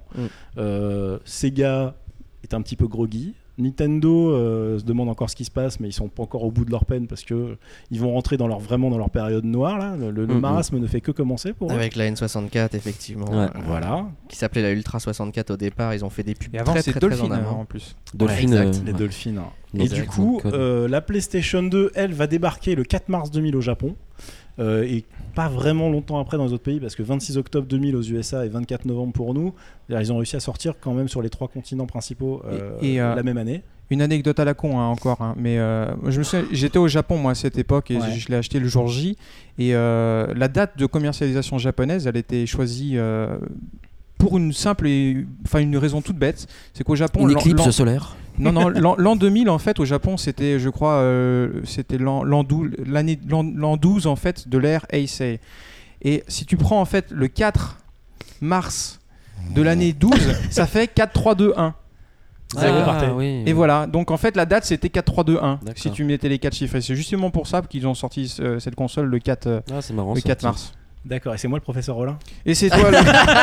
Speaker 1: Sega est un petit peu groggy. Nintendo se demande encore ce qui se passe, mais ils sont pas encore au bout de leur peine parce que ils vont rentrer vraiment dans leur période noire là. Le marasme ne fait que commencer pour eux.
Speaker 2: Avec la N64, effectivement.
Speaker 3: Ouais.
Speaker 1: Voilà.
Speaker 2: Qui s'appelait la Ultra 64 au départ. Ils ont fait des pubs
Speaker 4: Et avant,
Speaker 2: très
Speaker 4: c'est
Speaker 2: très très en
Speaker 4: Dolphin
Speaker 2: avant.
Speaker 4: en plus.
Speaker 3: Dolphin,
Speaker 2: exact.
Speaker 1: Les Dolphins. Et
Speaker 3: Donc,
Speaker 1: du coup,
Speaker 3: donc,
Speaker 1: la PlayStation 2, elle, va débarquer le 4 mars 2000 au Japon. Et pas vraiment longtemps après dans les autres pays, parce que 26 octobre 2000 aux USA et 24 novembre pour nous, ils ont réussi à sortir quand même sur les 3 continents principaux la même année.
Speaker 4: Une anecdote à la con encore, hein, mais je me souviens, j'étais au Japon moi à cette époque et
Speaker 1: Ouais.
Speaker 4: je l'ai acheté le jour J et la date de commercialisation japonaise, elle était choisie pour une simple une raison toute bête, c'est qu'au Japon
Speaker 3: une éclipse solaire.
Speaker 4: non, l'an 2000 en fait au Japon c'était, je crois, c'était l'an 12 en fait de l'ère Heisei. Et si tu prends en fait le 4 mars de l'année 12, ça fait 4-3-2-1.
Speaker 3: Oui.
Speaker 4: Et voilà, donc en fait la date c'était 4-3-2-1
Speaker 3: D'accord.
Speaker 4: si tu mettais les 4 chiffres. Et c'est justement pour ça qu'ils ont sorti cette console le 4,
Speaker 3: Ah, c'est marrant.
Speaker 4: le
Speaker 3: ça.
Speaker 4: 4 mars.
Speaker 1: D'accord, et c'est moi le professeur Rollin.
Speaker 4: Et c'est toi le...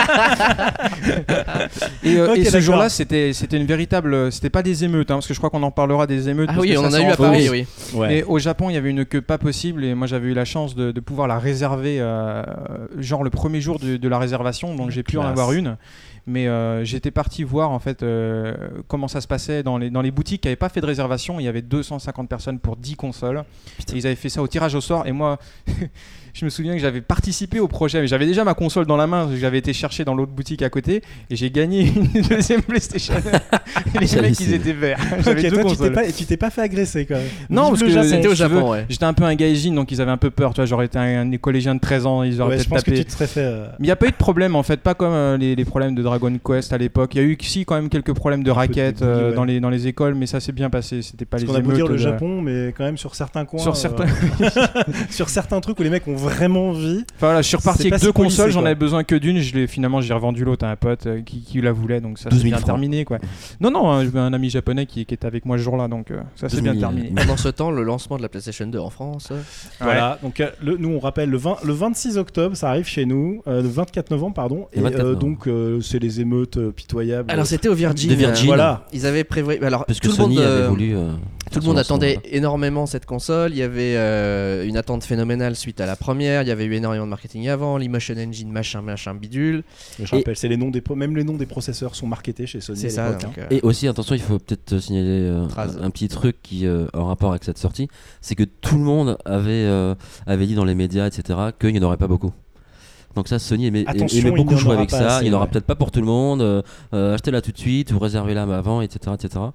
Speaker 1: Ok,
Speaker 4: et ce
Speaker 1: d'accord.
Speaker 4: jour-là c'était une véritable... C'était pas des émeutes, hein, parce que je crois qu'on en parlera des émeutes.
Speaker 2: Ah
Speaker 4: parce
Speaker 2: oui,
Speaker 4: que
Speaker 2: on
Speaker 4: ça
Speaker 2: en a
Speaker 4: s'est
Speaker 2: eu à
Speaker 4: envolé.
Speaker 2: Paris, oui.
Speaker 1: Ouais.
Speaker 4: Et au Japon, il y avait une queue pas possible et moi j'avais eu la chance de pouvoir la réserver genre le premier jour de la réservation, donc j'ai pu en
Speaker 1: Classe.
Speaker 4: avoir une. Mais j'étais parti voir en fait comment ça se passait dans les boutiques qui n'avaient pas fait de réservation. Il y avait 250 personnes pour 10 consoles. Et ils avaient fait ça au tirage au sort et moi je me souviens que j'avais participé au projet, mais j'avais déjà ma console dans la main, j'avais été chercher dans l'autre boutique à côté et j'ai gagné une deuxième PlayStation. Et les mecs ils étaient verts. J'avais
Speaker 1: Ok,
Speaker 4: deux
Speaker 1: toi,
Speaker 4: consoles.
Speaker 1: tu t'es pas fait agresser quand même.
Speaker 4: Non, parce
Speaker 1: Vive
Speaker 4: que
Speaker 1: le Japon.
Speaker 2: C'était au
Speaker 4: si tu veux,
Speaker 2: Japon, ouais.
Speaker 4: J'étais un peu un gaijin, donc ils avaient un peu peur. Tu vois, j'aurais été un collégien de 13 ans, ils auraient
Speaker 1: Ouais, je
Speaker 4: peut-être
Speaker 1: pense que
Speaker 4: tapé.
Speaker 1: tu te serais fait.
Speaker 4: Mais il n'y a pas eu de problème en fait, pas comme les problèmes de Dragon Quest à l'époque. Il y a eu si quand même quelques problèmes de
Speaker 1: Un peu de
Speaker 4: raquettes
Speaker 1: débrouille, ouais.
Speaker 4: dans les écoles, mais ça s'est bien passé. C'était pas
Speaker 1: Parce
Speaker 4: les
Speaker 1: qu'on a beau
Speaker 4: émeutes.
Speaker 1: dire le
Speaker 4: de-
Speaker 1: Japon, mais quand même sur certains coins.
Speaker 4: Sur certains-
Speaker 1: sur certains trucs où les mecs ont vraiment envie.
Speaker 4: Enfin voilà, je suis reparti
Speaker 1: C'est pas
Speaker 4: avec
Speaker 1: si
Speaker 4: deux
Speaker 1: policé,
Speaker 4: consoles, j'en
Speaker 1: quoi.
Speaker 4: avais besoin que d'une. Finalement, j'ai revendu l'autre à un pote qui la voulait, donc ça
Speaker 3: 12
Speaker 4: s'est
Speaker 3: 000
Speaker 4: bien
Speaker 3: francs.
Speaker 4: terminé quoi. Non, un ami japonais qui était avec moi ce jour-là, donc ça s'est
Speaker 3: 12
Speaker 4: bien
Speaker 3: 000,
Speaker 4: terminé.
Speaker 2: Pendant ce temps, le lancement de la PlayStation 2 en France.
Speaker 1: Voilà. Donc nous on rappelle le 26 octobre, ça arrive chez nous, le 24 novembre pardon.
Speaker 3: Le
Speaker 1: Et
Speaker 3: 24 novembre.
Speaker 1: donc c'est les émeutes pitoyables.
Speaker 2: Alors c'était au Virgin.
Speaker 3: De Virgin.
Speaker 1: Voilà.
Speaker 2: Ils avaient prévu. Alors
Speaker 3: Parce que
Speaker 2: tout le monde.
Speaker 3: Sony avait voulu.
Speaker 2: Tout le monde attendait énormément cette console. Il y avait une attente phénoménale suite à la première. Il y avait eu énormément de marketing avant, l'Emotion Engine, machin bidule.
Speaker 1: Je rappelle, c'est les noms même les noms des processeurs sont marketés chez Sony.
Speaker 2: C'est
Speaker 1: à
Speaker 2: ça.
Speaker 1: l'époque,
Speaker 2: donc,
Speaker 3: Et aussi, attention, il faut peut-être signaler
Speaker 2: Phrase.
Speaker 3: un petit truc qui en rapport avec cette sortie, c'est que tout le monde avait dit dans les médias, etc., qu'il n'y en aurait pas beaucoup. Donc ça, Sony aimait
Speaker 1: Attention, il
Speaker 3: beaucoup
Speaker 1: n'y en
Speaker 3: jouer
Speaker 1: aura
Speaker 3: avec
Speaker 1: pas
Speaker 3: ça.
Speaker 1: assez,
Speaker 3: Il n'y en aura
Speaker 1: ouais.
Speaker 3: peut-être pas pour tout le monde. Achetez-la tout de suite, vous réservez-la avant, etc., etc.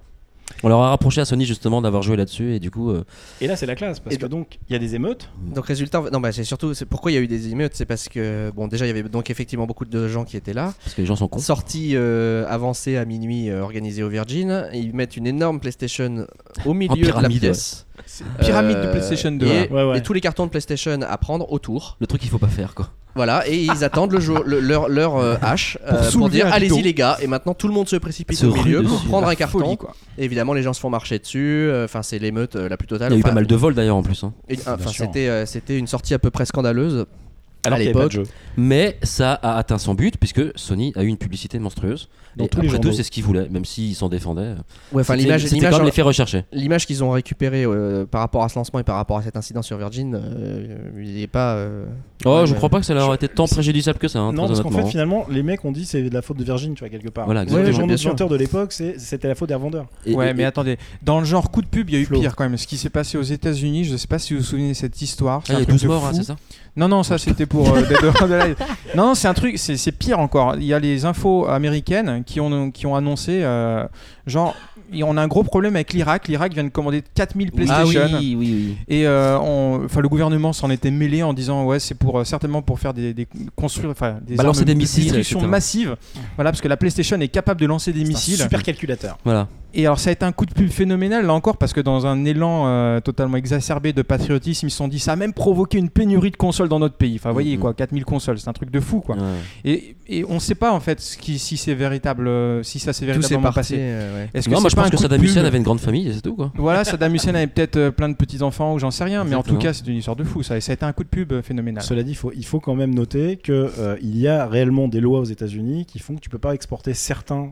Speaker 3: On leur a rapproché à Sony justement d'avoir joué là-dessus et du coup.
Speaker 1: Et là c'est la classe parce que donc il y a des émeutes.
Speaker 2: Donc résultat, c'est pourquoi il y a eu des émeutes, c'est parce que déjà il y avait donc effectivement beaucoup de gens qui étaient là.
Speaker 3: Parce que les gens sont cons.
Speaker 2: Sortie avancée à minuit organisée au Virgin, ils mettent une énorme PlayStation au milieu de la pièce.
Speaker 4: Pyramide de PlayStation 2.
Speaker 2: Et tous les cartons de PlayStation à prendre autour.
Speaker 3: Le truc qu'il faut pas faire quoi.
Speaker 2: Voilà, et ils attendent leur hache pour dire allez-y les gars, et maintenant tout le monde se précipite au milieu pour prendre un carton.
Speaker 4: Folie, quoi.
Speaker 2: Et évidemment, les gens se font marcher dessus, c'est l'émeute la plus totale.
Speaker 3: Il y a eu pas mal de vols d'ailleurs en plus.
Speaker 2: C'était une sortie à peu près scandaleuse.
Speaker 1: Alors
Speaker 2: à l'époque,
Speaker 3: mais ça a atteint son but puisque Sony a eu une publicité monstrueuse.
Speaker 1: Dans tous les
Speaker 3: après tout,
Speaker 1: journaux.
Speaker 3: c'est ce qu'ils voulaient, même s'ils s'en défendaient.
Speaker 2: C'était
Speaker 3: comme l'effet recherché.
Speaker 2: L'image qu'ils ont récupérée par rapport à ce lancement et par rapport à cet incident sur Virgin, il n'est pas.
Speaker 3: Je crois pas que ça leur a été tant préjudiciable que ça.
Speaker 1: Non, parce qu'en fait, finalement, les mecs ont dit c'est de la faute de Virgin, tu vois, quelque part.
Speaker 3: Voilà,
Speaker 1: les journaux de vendeurs de l'époque, c'était la faute des revendeurs.
Speaker 4: Mais attendez, dans le genre coup de pub, il y a eu pire quand même. Ce qui s'est passé aux États-Unis, je sais pas si vous vous souvenez de cette histoire.
Speaker 3: Il y a 12 morts, c'est ça?
Speaker 4: Non, ça c'était pour Dead or Alive. Non, c'est un truc, c'est pire encore. Il y a les infos américaines qui ont annoncé, on a un gros problème avec l'Irak. L'Irak vient de commander 4000 PlayStation.
Speaker 2: Ah oui.
Speaker 4: Et le gouvernement s'en était mêlé en disant c'est certainement pour faire des construire, des
Speaker 3: balancer
Speaker 4: armes
Speaker 3: des
Speaker 4: de
Speaker 3: missiles,
Speaker 4: destruction massive. Voilà, parce que la PlayStation est capable de lancer des missiles.
Speaker 1: Un super calculateur.
Speaker 3: Voilà.
Speaker 4: Et alors ça a été un coup de pub phénoménal là encore parce que dans un élan totalement exacerbé de patriotisme, ils se sont dit ça a même provoqué une pénurie de consoles dans notre pays. Enfin, vous voyez quoi, 4000 consoles, c'est un truc de fou quoi.
Speaker 3: Ouais.
Speaker 4: Et on ne sait pas en fait si c'est véritable, si ça s'est véritablement passé. Est-ce que
Speaker 3: moi je pense que Saddam Hussein
Speaker 4: pub
Speaker 3: avait une grande famille et c'est tout quoi.
Speaker 4: Voilà, Saddam Hussein avait peut-être plein de petits enfants ou j'en sais rien, mais en tout cas c'est une histoire de fou. Ça a été un coup de pub phénoménal.
Speaker 1: Cela dit, il faut quand même noter que il y a réellement des lois aux États-Unis qui font que tu peux pas exporter certains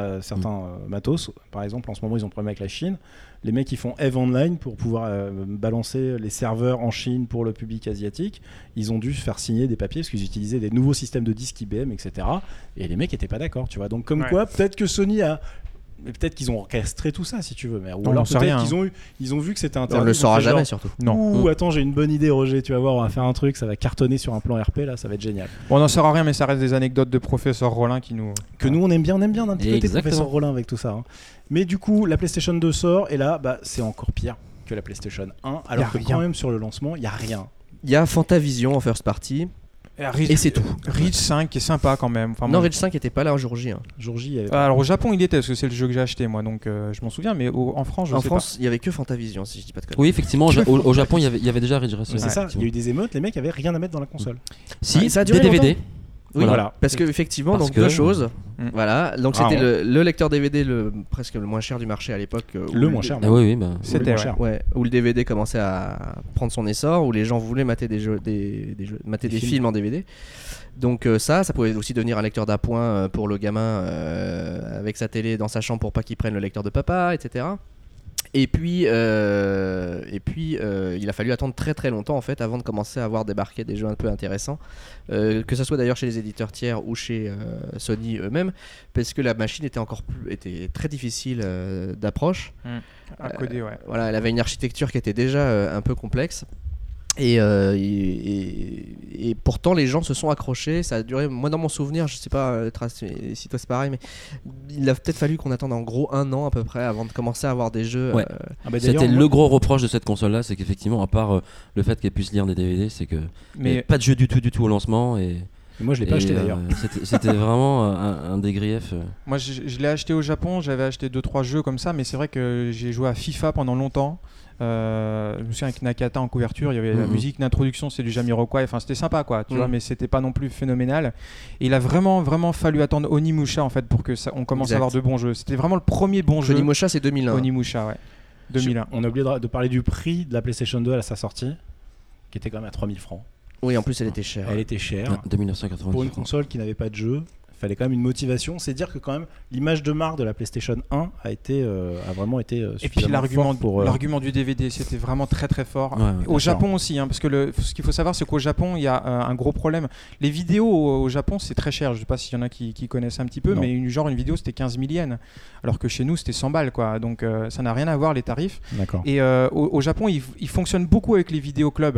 Speaker 1: matos. Par exemple, en ce moment ils ont un problème avec la Chine. Les mecs qui font EVE Online pour pouvoir balancer les serveurs en Chine pour le public asiatique, ils ont dû se faire signer des papiers parce qu'ils utilisaient des nouveaux systèmes de disques IBM, etc. Et les mecs étaient pas d'accord, tu vois. Donc quoi, peut-être que Sony a... Mais peut-être qu'ils ont orchestré tout ça, si tu veux. Ou alors peut-être qu'ils ont vu que c'était interdit.
Speaker 2: On le saura jamais, surtout.
Speaker 4: Non.
Speaker 1: Attends, j'ai une bonne idée, Roger. Tu vas voir, on va faire un truc, ça va cartonner sur un plan RP, là, ça va être génial.
Speaker 4: Bon, on n'en saura rien, mais ça reste des anecdotes de professeur Rollin qui nous...
Speaker 1: Que nous, on aime bien d'un petit côté professeur Rollin avec tout ça. Hein. Mais du coup, la PlayStation 2 sort, et là, c'est encore pire que la PlayStation 1. Alors que quand même, sur le lancement, il n'y a rien.
Speaker 2: Il y a Fantavision en first party. Et c'est tout.
Speaker 4: Reach 5 qui est sympa quand même.
Speaker 2: Reach 5 était pas là en jour J.
Speaker 1: Jour J
Speaker 4: alors au Japon il était parce que c'est le jeu que j'ai acheté moi donc je m'en souviens mais en France je sais pas.
Speaker 2: En France il y avait que Fantavision si je dis pas de conneries.
Speaker 3: Oui effectivement au Japon il y avait déjà Ridge Racer.
Speaker 1: C'est ça, il y a eu des émeutes, les mecs avaient rien à mettre dans la console.
Speaker 3: Si,
Speaker 2: ça a
Speaker 3: des
Speaker 2: duré
Speaker 3: DVD.
Speaker 2: Oui,
Speaker 1: voilà.
Speaker 2: Parce que effectivement, deux choses. Voilà, donc c'était le lecteur DVD presque le moins cher du marché à l'époque.
Speaker 1: Le moins cher.
Speaker 3: Oui,
Speaker 4: c'était
Speaker 1: cher.
Speaker 2: Ouais, où le DVD commençait à prendre son essor, où les gens voulaient mater des films en DVD. Donc ça pouvait aussi devenir un lecteur d'appoint pour le gamin avec sa télé dans sa chambre pour pas qu'il prenne le lecteur de papa, etc. Et puis, il a fallu attendre très très longtemps en fait avant de commencer à voir débarquer des jeux un peu intéressants, que ce soit d'ailleurs chez les éditeurs tiers ou chez Sony eux-mêmes, parce que la machine était très difficile d'approche.
Speaker 4: À coder, ouais.
Speaker 2: Voilà, elle avait une architecture qui était déjà un peu complexe. Et pourtant les gens se sont accrochés, ça a duré, moi dans mon souvenir, je sais pas si toi c'est pareil, mais il a peut-être fallu qu'on attende en gros 1 an à peu près avant de commencer à avoir des jeux.
Speaker 3: Ouais. C'était le gros reproche de cette console là, c'est qu'effectivement à part le fait qu'elle puisse lire des DVD, c'est que pas de jeu du tout au lancement et
Speaker 1: moi je l'ai pas acheté d'ailleurs.
Speaker 3: C'était vraiment un des griefs.
Speaker 4: Moi je l'ai acheté au Japon, j'avais acheté 2-3 jeux comme ça, mais c'est vrai que j'ai joué à FIFA pendant longtemps. Je me souviens avec Nakata en couverture, il y avait la musique d'introduction, c'est du Jamiroquai, enfin c'était sympa quoi, tu vois, mais c'était pas non plus phénoménal. Et il a vraiment fallu attendre Onimusha en fait pour que on commence à avoir de bons jeux. C'était vraiment le premier bon jeu.
Speaker 2: Onimusha c'est 2001.
Speaker 4: Onimusha, ouais. 2001.
Speaker 1: On a oublié de parler du prix de la PlayStation 2 à sa sortie, qui était quand même à 3000 francs.
Speaker 2: Oui, en plus elle était chère.
Speaker 1: Elle était chère.
Speaker 3: De 1990.
Speaker 1: Pour une console qui n'avait pas de jeu. Il fallait quand même une motivation, c'est dire que quand même l'image de marque de la PlayStation 1 a vraiment été suffisamment forte pour
Speaker 4: l'argument du DVD, c'était vraiment très très fort. Au Japon aussi, parce que ce qu'il faut savoir c'est qu'au Japon il y a un gros problème. Les vidéos au Japon c'est très cher, je sais pas s'il y en a qui connaissent un petit peu, mais une vidéo c'était 15 000 yens, alors que chez nous c'était 100 balles quoi, donc ça n'a rien à voir les tarifs.
Speaker 1: D'accord.
Speaker 4: Et au Japon ils fonctionnent beaucoup avec les vidéoclubs.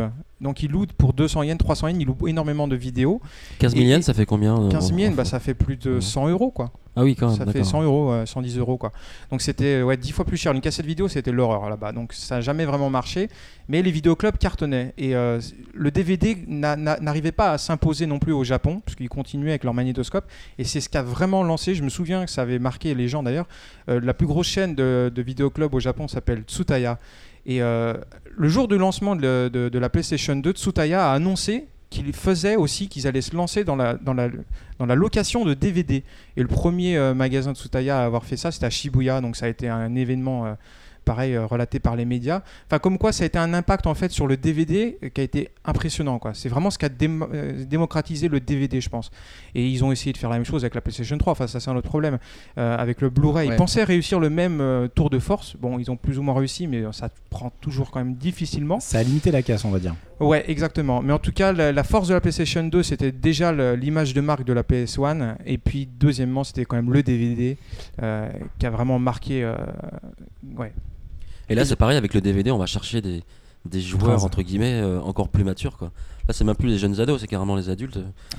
Speaker 4: Donc il loot pour 200 yens, 300 yens, il loot énormément de vidéos.
Speaker 3: 15 000 yens, ça fait combien
Speaker 4: 15 000 yens, ça fait plus de 100 euros quoi.
Speaker 3: Ah oui, quand même.
Speaker 4: Ça fait 100 euros, 110 euros quoi. Donc c'était 10 fois plus cher. Une cassette vidéo, c'était l'horreur là-bas. Donc ça n'a jamais vraiment marché. Mais les vidéoclubs cartonnaient. Et le DVD n'arrivait pas à s'imposer non plus au Japon, parce qu'ils continuaient avec leur magnétoscope. Et c'est ce qui a vraiment lancé. Je me souviens que ça avait marqué les gens d'ailleurs. La plus grosse chaîne de vidéoclubs au Japon s'appelle Tsutaya. Et le jour du lancement de la PlayStation 2, Tsutaya a annoncé qu'ils allaient se lancer dans la location de DVD. Et le premier magasin de Tsutaya à avoir fait ça, c'était à Shibuya. Donc ça a été un événement pareil, relaté par les médias. Enfin, comme quoi ça a été un impact en fait sur le DVD qui a été impressionnant quoi. C'est vraiment ce qui a démocratisé le DVD, je pense. Et ils ont essayé de faire la même chose avec la PlayStation 3. Enfin, ça c'est un autre problème. Avec le Blu-ray, ils pensaient réussir le même tour de force. Bon, ils ont plus ou moins réussi, mais ça prend toujours quand même difficilement.
Speaker 1: Ça a limité la casse, on va dire.
Speaker 4: Ouais, exactement. Mais en tout cas, la force de la PlayStation 2, c'était déjà l'image de marque de la PS1. Et puis, deuxièmement, c'était quand même le DVD qui a vraiment marqué. Ouais.
Speaker 3: Et là, c'est pareil avec le DVD, on va chercher des joueurs entre guillemets encore plus matures quoi. Là, c'est même plus les jeunes ados, c'est carrément les adultes.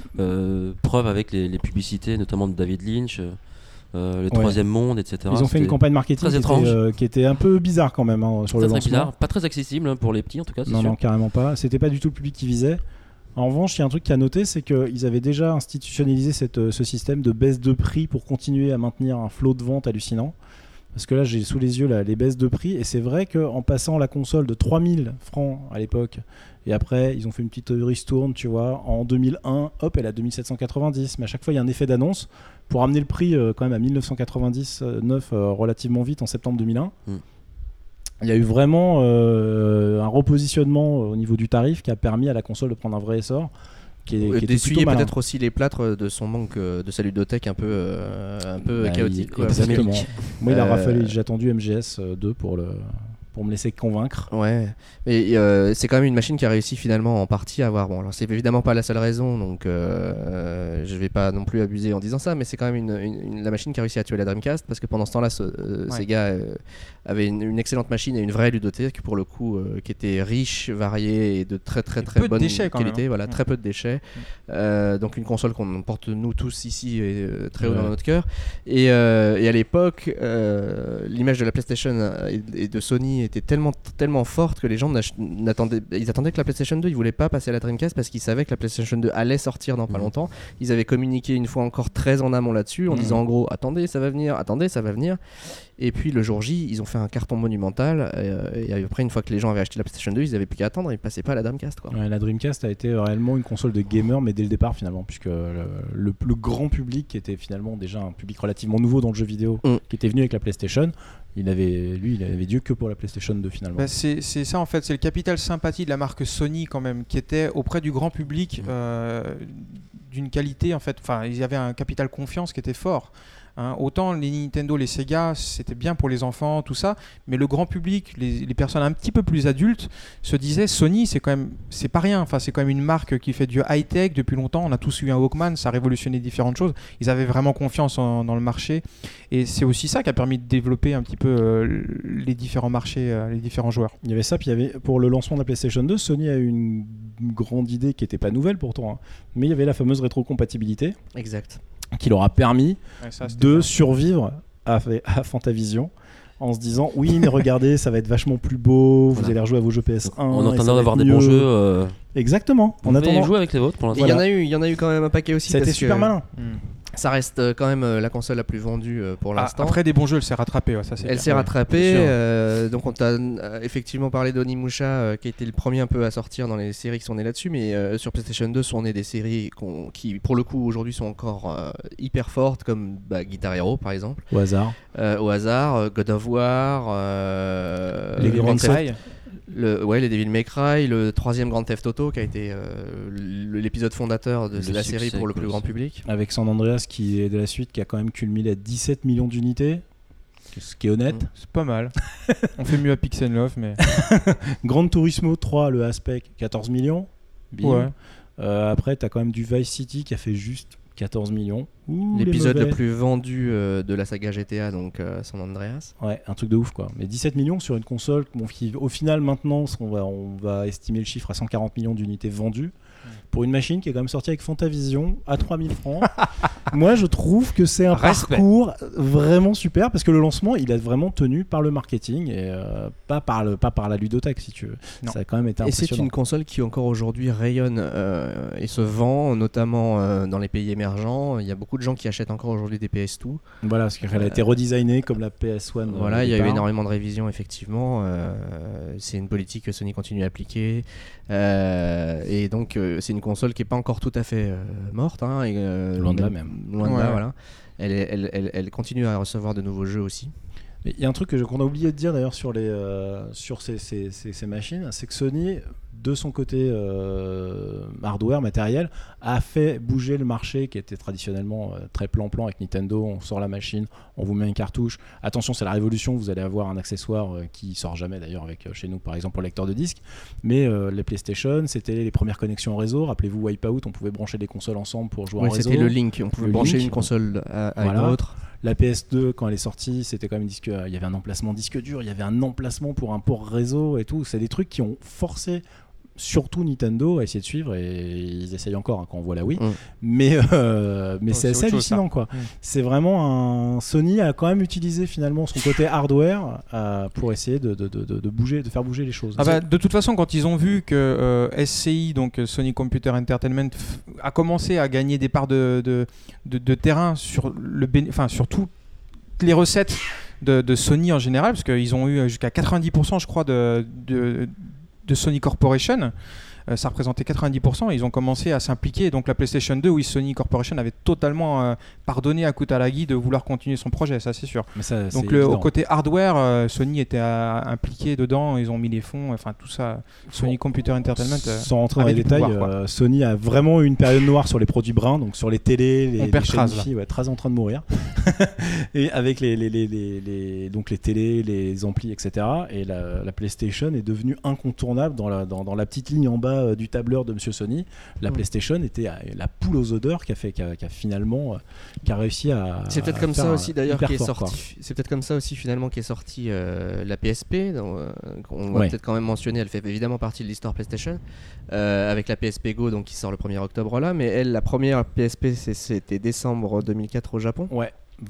Speaker 3: Preuve avec les publicités, notamment de David Lynch. Le troisième monde, etc.
Speaker 1: Ils ont fait une campagne marketing qui était un peu bizarre quand même sur le lancement.
Speaker 3: Très bizarre, pas très accessible pour les petits en tout cas.
Speaker 1: Non, carrément pas. C'était pas du tout le public qui visait. En revanche, il y a un truc qui a noté, c'est qu'ils avaient déjà institutionnalisé ce système de baisse de prix pour continuer à maintenir un flot de vente hallucinant. Parce que là, j'ai sous les yeux les baisses de prix, et c'est vrai qu'en passant la console de 3000 francs à l'époque, et après, ils ont fait une petite ristourne, tu vois, en 2001, hop, elle est à 2790. Mais à chaque fois, il y a un effet d'annonce pour amener le prix quand même à 1999 relativement vite en septembre 2001. Il y a eu vraiment un repositionnement au niveau du tarif qui a permis à la console de prendre un vrai essor. Qui
Speaker 2: d'essuyer peut-être aussi les plâtres de son manque de sa ludothèque un peu chaotique.
Speaker 1: Exactement. Moi, il a fallu, j'ai attendu MGS 2 pour me laisser convaincre.
Speaker 2: Ouais, mais c'est quand même une machine qui a réussi finalement en partie à avoir. Bon, alors c'est évidemment pas la seule raison, donc je vais pas non plus abuser en disant ça, mais c'est quand même la machine qui a réussi à tuer la Dreamcast, parce que pendant ce temps-là, Sega avait une excellente machine et une vraie ludothèque pour le coup, qui était riche, variée et de très bonne qualité. Voilà, très peu de déchets. Donc une console qu'on porte nous tous ici très haut dans notre cœur. Et à l'époque, l'image de la PlayStation et de Sony était tellement forte que les gens attendaient que la PlayStation 2, ils voulaient pas passer à la Dreamcast parce qu'ils savaient que la PlayStation 2 allait sortir dans pas longtemps. Ils avaient communiqué une fois encore très en amont là-dessus en disant en gros attendez ça va venir. Et puis le jour J, ils ont fait un carton monumental et après une fois que les gens avaient acheté la PlayStation 2, ils avaient plus qu'à attendre, ils passaient pas à la Dreamcast quoi.
Speaker 1: Ouais, la Dreamcast a été réellement une console de gamer, mais dès le départ finalement, puisque le grand public qui était finalement déjà un public relativement nouveau dans le jeu vidéo, qui était venu avec la PlayStation, il avait Dieu que pour la PlayStation 2 finalement.
Speaker 4: Bah c'est ça en fait, c'est le capital sympathie de la marque Sony quand même, qui était auprès du grand public d'une qualité en fait, enfin ils avaient un capital confiance qui était fort. Autant les Nintendo, les Sega, c'était bien pour les enfants, tout ça, mais le grand public, les personnes un petit peu plus adultes, se disaient Sony, c'est pas rien. Enfin, c'est quand même une marque qui fait du high-tech depuis longtemps. On a tous eu un Walkman, ça a révolutionné différentes choses. Ils avaient vraiment confiance dans le marché, et c'est aussi ça qui a permis de développer un petit peu les différents marchés, les différents joueurs.
Speaker 1: Il y avait ça, puis il y avait pour le lancement de la PlayStation 2, Sony a eu une grande idée qui n'était pas nouvelle pourtant, mais il y avait la fameuse rétrocompatibilité.
Speaker 2: Exact.
Speaker 1: Qui leur a permis de survivre à Fantavision en se disant oui mais regardez ça va être vachement plus beau, vous allez rejouer à vos jeux PS1
Speaker 3: en attendant d'avoir des bons jeux
Speaker 1: exactement,
Speaker 3: en attendant jouer avec les vôtres pour l'instant.
Speaker 2: Il y en a eu quand même un paquet aussi,
Speaker 1: ça a été super malin.
Speaker 2: Ça reste quand même la console la plus vendue pour l'instant.
Speaker 4: Après des bons jeux, elle s'est rattrapée. Ça,
Speaker 2: elle s'est rattrapée. Donc on t'a effectivement parlé d'Onimusha qui a été le premier un peu à sortir dans les séries qui sont nées là-dessus. Mais sur PlayStation 2 sont nées des séries qui pour le coup aujourd'hui sont encore hyper fortes, comme Guitar Hero par exemple.
Speaker 1: Au hasard,
Speaker 2: God of War,
Speaker 1: les Grand Theft.
Speaker 2: Les Devil May Cry, le troisième Grand Theft Auto qui a été l'épisode fondateur de la série pour le plus grand public.
Speaker 1: Avec San Andreas qui est de la suite, qui a quand même culminé à 17 millions d'unités, ce qui est honnête.
Speaker 4: C'est pas mal. On fait mieux à Pix & Love, mais...
Speaker 1: Gran Turismo 3, le Aspect, 14 millions. Ouais. Après, t'as quand même du Vice City qui a fait juste 14 millions. Ouh,
Speaker 2: L'épisode
Speaker 1: les
Speaker 2: le
Speaker 1: mauvais.
Speaker 2: plus vendu de la saga GTA, donc San Andreas.
Speaker 1: Ouais, un truc de ouf quoi. Mais 17 millions sur une console qui, au final, maintenant, on va estimer le chiffre à 140 millions d'unités vendues. Pour une machine qui est quand même sortie avec Fantavision à 3000 francs. Moi, je trouve que c'est un
Speaker 4: Respect.
Speaker 1: parcours vraiment super parce que le lancement, il a vraiment tenu par le marketing et pas par la ludothèque, si tu veux.
Speaker 4: Non.
Speaker 1: Ça a quand même été
Speaker 2: Et c'est
Speaker 1: impressionnant.
Speaker 2: une console qui encore aujourd'hui rayonne et se vend, notamment dans les pays émergents. Il y a beaucoup de gens qui achètent encore aujourd'hui des PS2.
Speaker 1: Voilà, parce qu'elle a été redesignée comme la PS1.
Speaker 2: Voilà, il y a eu
Speaker 1: départ.
Speaker 2: énormément de révisions, effectivement. C'est une politique que Sony continue à appliquer. Et donc, c'est une console qui n'est pas encore tout à fait morte. Hein, et,
Speaker 1: Loin de là même.
Speaker 2: Loin de là,
Speaker 4: Ouais.
Speaker 2: voilà. Elle continue à recevoir de nouveaux jeux aussi.
Speaker 1: Mais il y a un truc qu'on a oublié de dire d'ailleurs sur ces machines, c'est que Sony, de son côté hardware, matériel, a fait bouger le marché qui était traditionnellement très plan-plan avec Nintendo. On sort la machine, on vous met une cartouche. Attention, c'est la révolution, vous allez avoir un accessoire qui sort jamais d'ailleurs avec chez nous, par exemple, pour lecteur de disque. Mais les PlayStation, c'était les premières connexions au réseau. Rappelez-vous Wipeout, on pouvait brancher des consoles ensemble pour jouer en
Speaker 2: Ouais,
Speaker 1: réseau.
Speaker 2: c'était le Link. On pouvait
Speaker 1: Le
Speaker 2: brancher
Speaker 1: Link.
Speaker 2: une console à
Speaker 1: Voilà.
Speaker 2: une autre.
Speaker 1: La PS2, quand elle est sortie, c'était quand même il y avait un emplacement disque dur, il y avait un emplacement pour un port réseau et tout. C'est des trucs qui ont forcé surtout Nintendo à essayer de suivre, et ils essayent encore hein, quand on voit la Wii. Mais c'est assez
Speaker 4: autre chose,
Speaker 1: hallucinant quoi. C'est vraiment Sony a quand même utilisé finalement son côté hardware pour essayer de bouger, de faire bouger les choses.
Speaker 4: Ah bah, de toute façon, quand ils ont vu que SCI, donc Sony Computer Entertainment, a commencé à gagner des parts de terrain sur sur toutes les recettes de Sony en général, parce qu'ils ont eu jusqu'à 90%, je crois, de Sony Corporation. Ça représentait 90%, et ils ont commencé à s'impliquer. Donc la PlayStation 2, oui, Sony Corporation avait totalement pardonné à Kutaragi de vouloir continuer son projet, ça c'est sûr.
Speaker 1: Mais ça,
Speaker 4: Donc
Speaker 1: c'est
Speaker 4: au
Speaker 1: évident.
Speaker 4: côté hardware, Sony était impliqué dedans, ils ont mis les fonds, enfin tout ça. Sony Computer Entertainment.
Speaker 1: Sans rentrer dans les
Speaker 4: avait du
Speaker 1: détails,
Speaker 4: pouvoir, quoi.
Speaker 1: Sony a vraiment eu une période noire sur les produits bruns, donc sur les télés,
Speaker 4: On
Speaker 1: les
Speaker 4: perd
Speaker 1: chaînes
Speaker 4: Traz, là.
Speaker 1: Wi-Fi, ouais, Traz en train de mourir, et avec donc les télés, les amplis, etc. Et la PlayStation est devenue incontournable dans la petite ligne en bas du tableur de Monsieur Sony. La PlayStation était la poule aux odeurs qui a finalement réussi à.
Speaker 2: C'est peut-être comme
Speaker 1: faire
Speaker 2: ça aussi d'ailleurs
Speaker 1: hyper
Speaker 2: qui est
Speaker 1: fort, quoi.
Speaker 2: sorti. C'est peut-être comme ça aussi finalement qui est sorti la PSP. On va
Speaker 1: Ouais.
Speaker 2: peut-être quand même mentionner. Elle fait évidemment partie de l'histoire PlayStation avec la PSP Go, donc qui sort le 1er octobre là. Mais elle, la première PSP, c'était décembre 2004 au Japon.
Speaker 1: Ouais.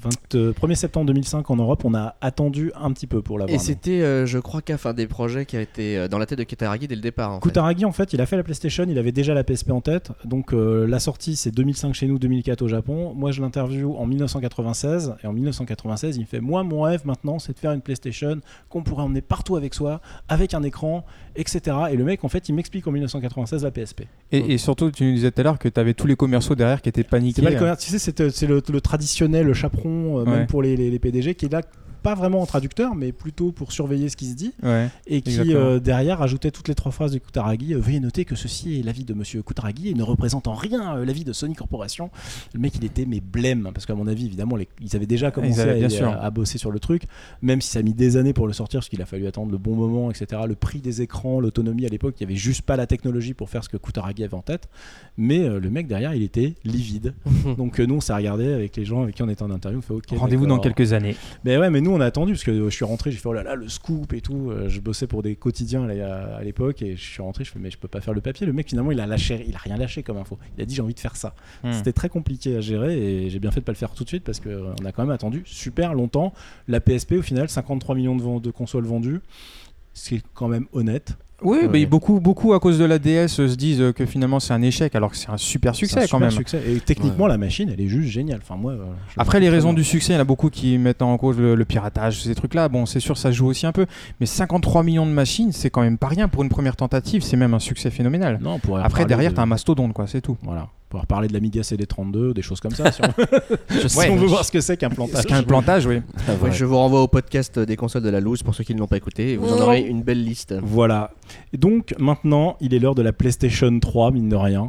Speaker 1: 1er septembre 2005 en Europe, on a attendu un petit peu pour l'avoir.
Speaker 2: Et
Speaker 1: nous.
Speaker 2: c'était, je crois, qu'un des projets qui a été dans la tête de Kutaragi dès le départ. En fait.
Speaker 1: Kutaragi, en fait, il a fait la PlayStation, il avait déjà la PSP en tête. Donc la sortie, c'est 2005 chez nous, 2004 au Japon. Moi, je l'interview en 1996. Et en 1996, il me fait moi, mon rêve maintenant, c'est de faire une PlayStation qu'on pourrait emmener partout avec soi, avec un écran, etc. Et le mec, en fait, il m'explique en 1996 la PSP.
Speaker 4: Et surtout, tu nous disais tout à l'heure que tu avais tous les commerciaux derrière qui étaient paniqués.
Speaker 1: C'est pas le commerce, tu sais, c'est le traditionnel, le chaperon,
Speaker 4: Ouais.
Speaker 1: même pour les PDG, qui est là pas vraiment en traducteur, mais plutôt pour surveiller ce qui se dit.
Speaker 4: Ouais.
Speaker 1: Et qui
Speaker 4: Exactement.
Speaker 1: derrière ajoutait toutes les 3 phrases de Kutaragi. Veuillez noter que ceci est l'avis de monsieur Kutaragi et ne représente en rien l'avis de Sony Corporation. Le mec, il était mais blême, parce qu'à mon avis, évidemment, ils avaient déjà commencé
Speaker 4: bien sûr.
Speaker 1: à bosser sur le truc, même si ça a mis des années pour le sortir, parce qu'il a fallu attendre le bon moment, etc. Le prix des écrans, l'autonomie à l'époque, il n'y avait juste pas la technologie pour faire ce que Kutaragi avait en tête. Mais le mec derrière, il était livide. Donc nous, on s'est regardé avec les gens avec qui on était en interview, on fait ok.
Speaker 4: Rendez-vous dans
Speaker 1: d'accord.
Speaker 4: quelques années.
Speaker 1: Mais ouais, mais nous on a attendu parce que je suis rentré, j'ai fait oh là là le scoop et tout. Je bossais pour des quotidiens là, à l'époque et je suis rentré, je fais mais je peux pas faire le papier. Le mec finalement il a rien lâché comme info. Il a dit j'ai envie de faire ça. C'était très compliqué à gérer et j'ai bien fait de pas le faire tout de suite parce que on a quand même attendu super longtemps. La PSP au final 53 millions de consoles vendues, c'est quand même honnête.
Speaker 4: Oui,
Speaker 1: Ouais.
Speaker 4: mais beaucoup à cause de la DS se disent que finalement c'est un échec, alors que c'est un super succès
Speaker 1: C'est un
Speaker 4: quand
Speaker 1: super
Speaker 4: même.
Speaker 1: succès. Et techniquement la machine elle est juste géniale. Enfin moi.
Speaker 4: Après, les raisons du succès, il y en a beaucoup qui mettent en cause le piratage, ces trucs-là. Bon, c'est sûr, ça joue aussi un peu. Mais 53 millions de machines, c'est quand même pas rien pour une première tentative. C'est même un succès phénoménal.
Speaker 1: Non, on pourrait
Speaker 4: Après,
Speaker 1: reparler
Speaker 4: derrière,
Speaker 1: de-
Speaker 4: t'as un mastodonte, quoi, c'est tout.
Speaker 1: Voilà. On pourrait reparler de l'Amiga CD32, des choses comme ça. Si on,
Speaker 4: Ouais.
Speaker 1: si on veut voir ce que c'est qu'un plantage.
Speaker 4: C'est qu'un plantage, oui.
Speaker 2: Ouais, je vous renvoie au podcast des consoles de la loose pour ceux qui ne l'ont pas écouté. Et vous en aurez une belle liste.
Speaker 1: Voilà. Et donc maintenant, il est l'heure de la PlayStation 3, mine de rien.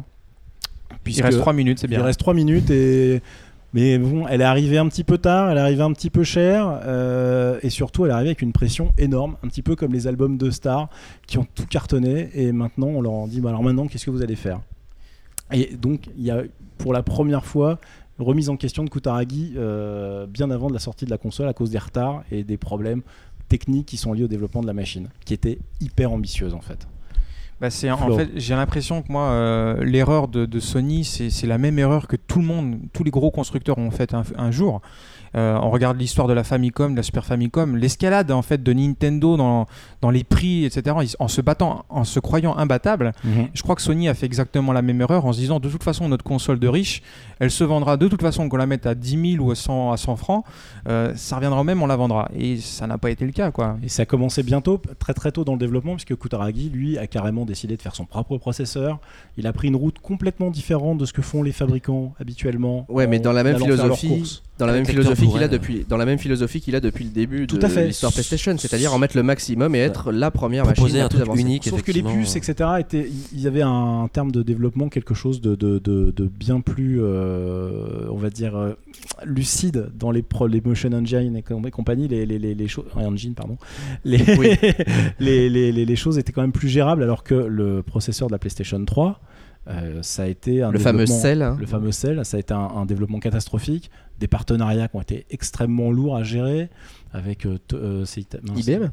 Speaker 4: Il reste 3 minutes, c'est
Speaker 1: Il
Speaker 4: bien.
Speaker 1: reste 3 minutes mais bon, elle est arrivée un petit peu tard, elle est arrivée un petit peu chère, et surtout elle est arrivée avec une pression énorme, un petit peu comme les albums de stars qui ont tout cartonné, et maintenant on leur dit bah alors maintenant qu'est-ce que vous allez faire ? Et donc, il y a pour la première fois une remise en question de Kutaragi bien avant de la sortie de la console à cause des retards et des problèmes techniques qui sont liés au développement de la machine, qui était hyper ambitieuse en fait.
Speaker 4: En fait, j'ai l'impression que moi, l'erreur de Sony, c'est la même erreur que tous les gros constructeurs ont fait un jour. On regarde l'histoire de la Famicom, de la Super Famicom, l'escalade en fait de Nintendo dans les prix, etc. En se battant, en se croyant imbattable. Je crois que Sony a fait exactement la même erreur en se disant de toute façon notre console de riche, elle se vendra de toute façon qu'on la mette à 10 000 ou à 100 francs, ça reviendra au même, on la vendra. Et ça n'a pas été le cas, quoi.
Speaker 1: Et ça a commencé bientôt, très très tôt dans le développement, puisque Kutaragi, lui, a carrément décidé de faire son propre processeur. Il a pris une route complètement différente de ce que font les fabricants habituellement.
Speaker 2: Ouais, mais dans la même philosophie. Dans la même philosophie qu'il a depuis le début
Speaker 1: Tout
Speaker 2: de
Speaker 1: à fait.
Speaker 2: l'histoire PlayStation, c'est-à-dire en mettre le maximum et être la première machine
Speaker 3: Proposer
Speaker 2: la
Speaker 3: un
Speaker 2: plus
Speaker 3: truc
Speaker 2: avancée.
Speaker 3: unique,
Speaker 1: Sauf que les puces, etc., il y avait un terme de développement, quelque chose de bien plus, on va dire, lucide dans les motion engine et compagnie, les choses, engine, pardon,
Speaker 2: Oui.
Speaker 1: les choses étaient quand même plus gérables, alors que le processeur de la PlayStation 3, ça a été un
Speaker 2: Le fameux Cell. Hein.
Speaker 1: Le fameux Cell, ça a été un développement catastrophique, des partenariats qui ont été extrêmement lourds à gérer avec
Speaker 2: IBM.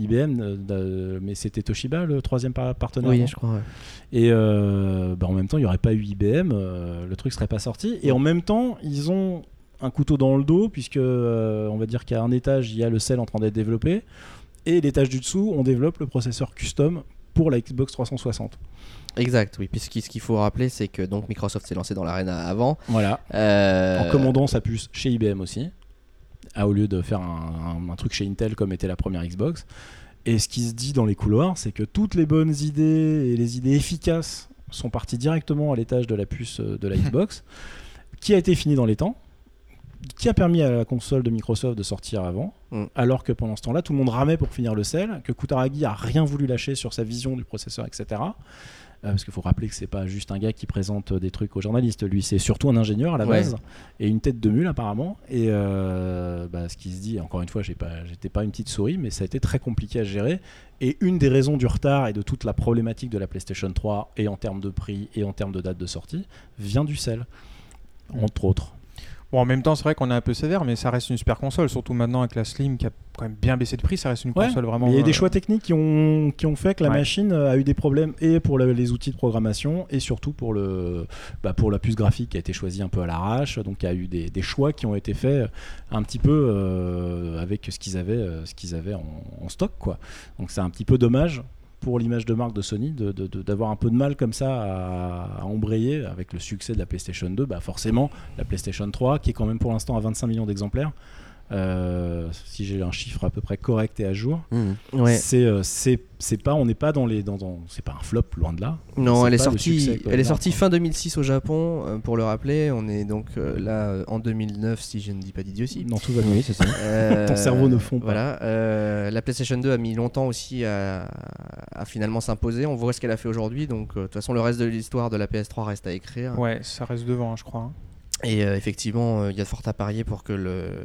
Speaker 1: Mais c'était Toshiba le troisième partenaire.
Speaker 2: Oui,
Speaker 1: non
Speaker 2: je crois. Ouais.
Speaker 1: Et en même temps, il n'y aurait pas eu IBM, le truc serait pas sorti. Et en même temps, ils ont un couteau dans le dos, puisque on va dire qu'à un étage, il y a le Cell en train d'être développé, et l'étage du dessous, on développe le processeur custom pour la Xbox 360.
Speaker 2: Exact, oui. Puis ce qu'il faut rappeler, c'est que donc Microsoft s'est lancé dans l'arena avant.
Speaker 1: Voilà. En commandant sa puce chez IBM aussi, au lieu de faire un truc chez Intel comme était la première Xbox. Et ce qui se dit dans les couloirs, c'est que toutes les bonnes idées et les idées efficaces sont parties directement à l'étage de la puce de la Xbox, qui a été fini dans les temps, qui a permis à la console de Microsoft de sortir avant, alors que pendant ce temps-là, tout le monde ramait pour finir le Cell, que Kutaragi a rien voulu lâcher sur sa vision du processeur, etc. Parce qu'il faut rappeler que c'est pas juste un gars qui présente des trucs aux journalistes, lui c'est surtout un ingénieur à la base et une tête de mule apparemment. Et ce qui se dit, encore une fois, j'étais pas une petite souris, mais ça a été très compliqué à gérer. Et une des raisons du retard et de toute la problématique de la PlayStation 3 et en termes de prix et en termes de date de sortie vient du Cell, entre autres.
Speaker 4: Bon, en même temps, c'est vrai qu'on est un peu sévère, mais ça reste une super console, surtout maintenant avec la Slim qui a quand même bien baissé de prix. Ça reste une console vraiment.
Speaker 1: Il y a des choix techniques qui ont fait que la machine a eu des problèmes, et pour les outils de programmation, et surtout pour la puce graphique qui a été choisie un peu à l'arrache. Donc il y a eu des choix qui ont été faits un petit peu avec ce qu'ils avaient en stock, quoi. Donc c'est un petit peu dommage pour l'image de marque de Sony d'avoir un peu de mal comme ça à embrayer avec le succès de la PlayStation 2. Forcément la PlayStation 3 qui est quand même pour l'instant à 25 millions d'exemplaires, si j'ai un chiffre à peu près correct et à jour, c'est pas, on n'est pas c'est pas un flop, loin de là.
Speaker 2: Non, elle est sortie fin 2006 au Japon, pour le rappeler. On est donc là en 2009, si je ne dis pas d'idiotie.
Speaker 1: Non, tout va bien. Oui, c'est ça. Ton cerveau ne fond pas.
Speaker 2: Voilà. La PlayStation 2 a mis longtemps aussi à finalement s'imposer. On voit ce qu'elle a fait aujourd'hui. Donc de toute façon, le reste de l'histoire de la PS3 reste à écrire.
Speaker 4: Ouais, ça reste devant, je crois.
Speaker 2: Et effectivement, il y a de fort à parier pour que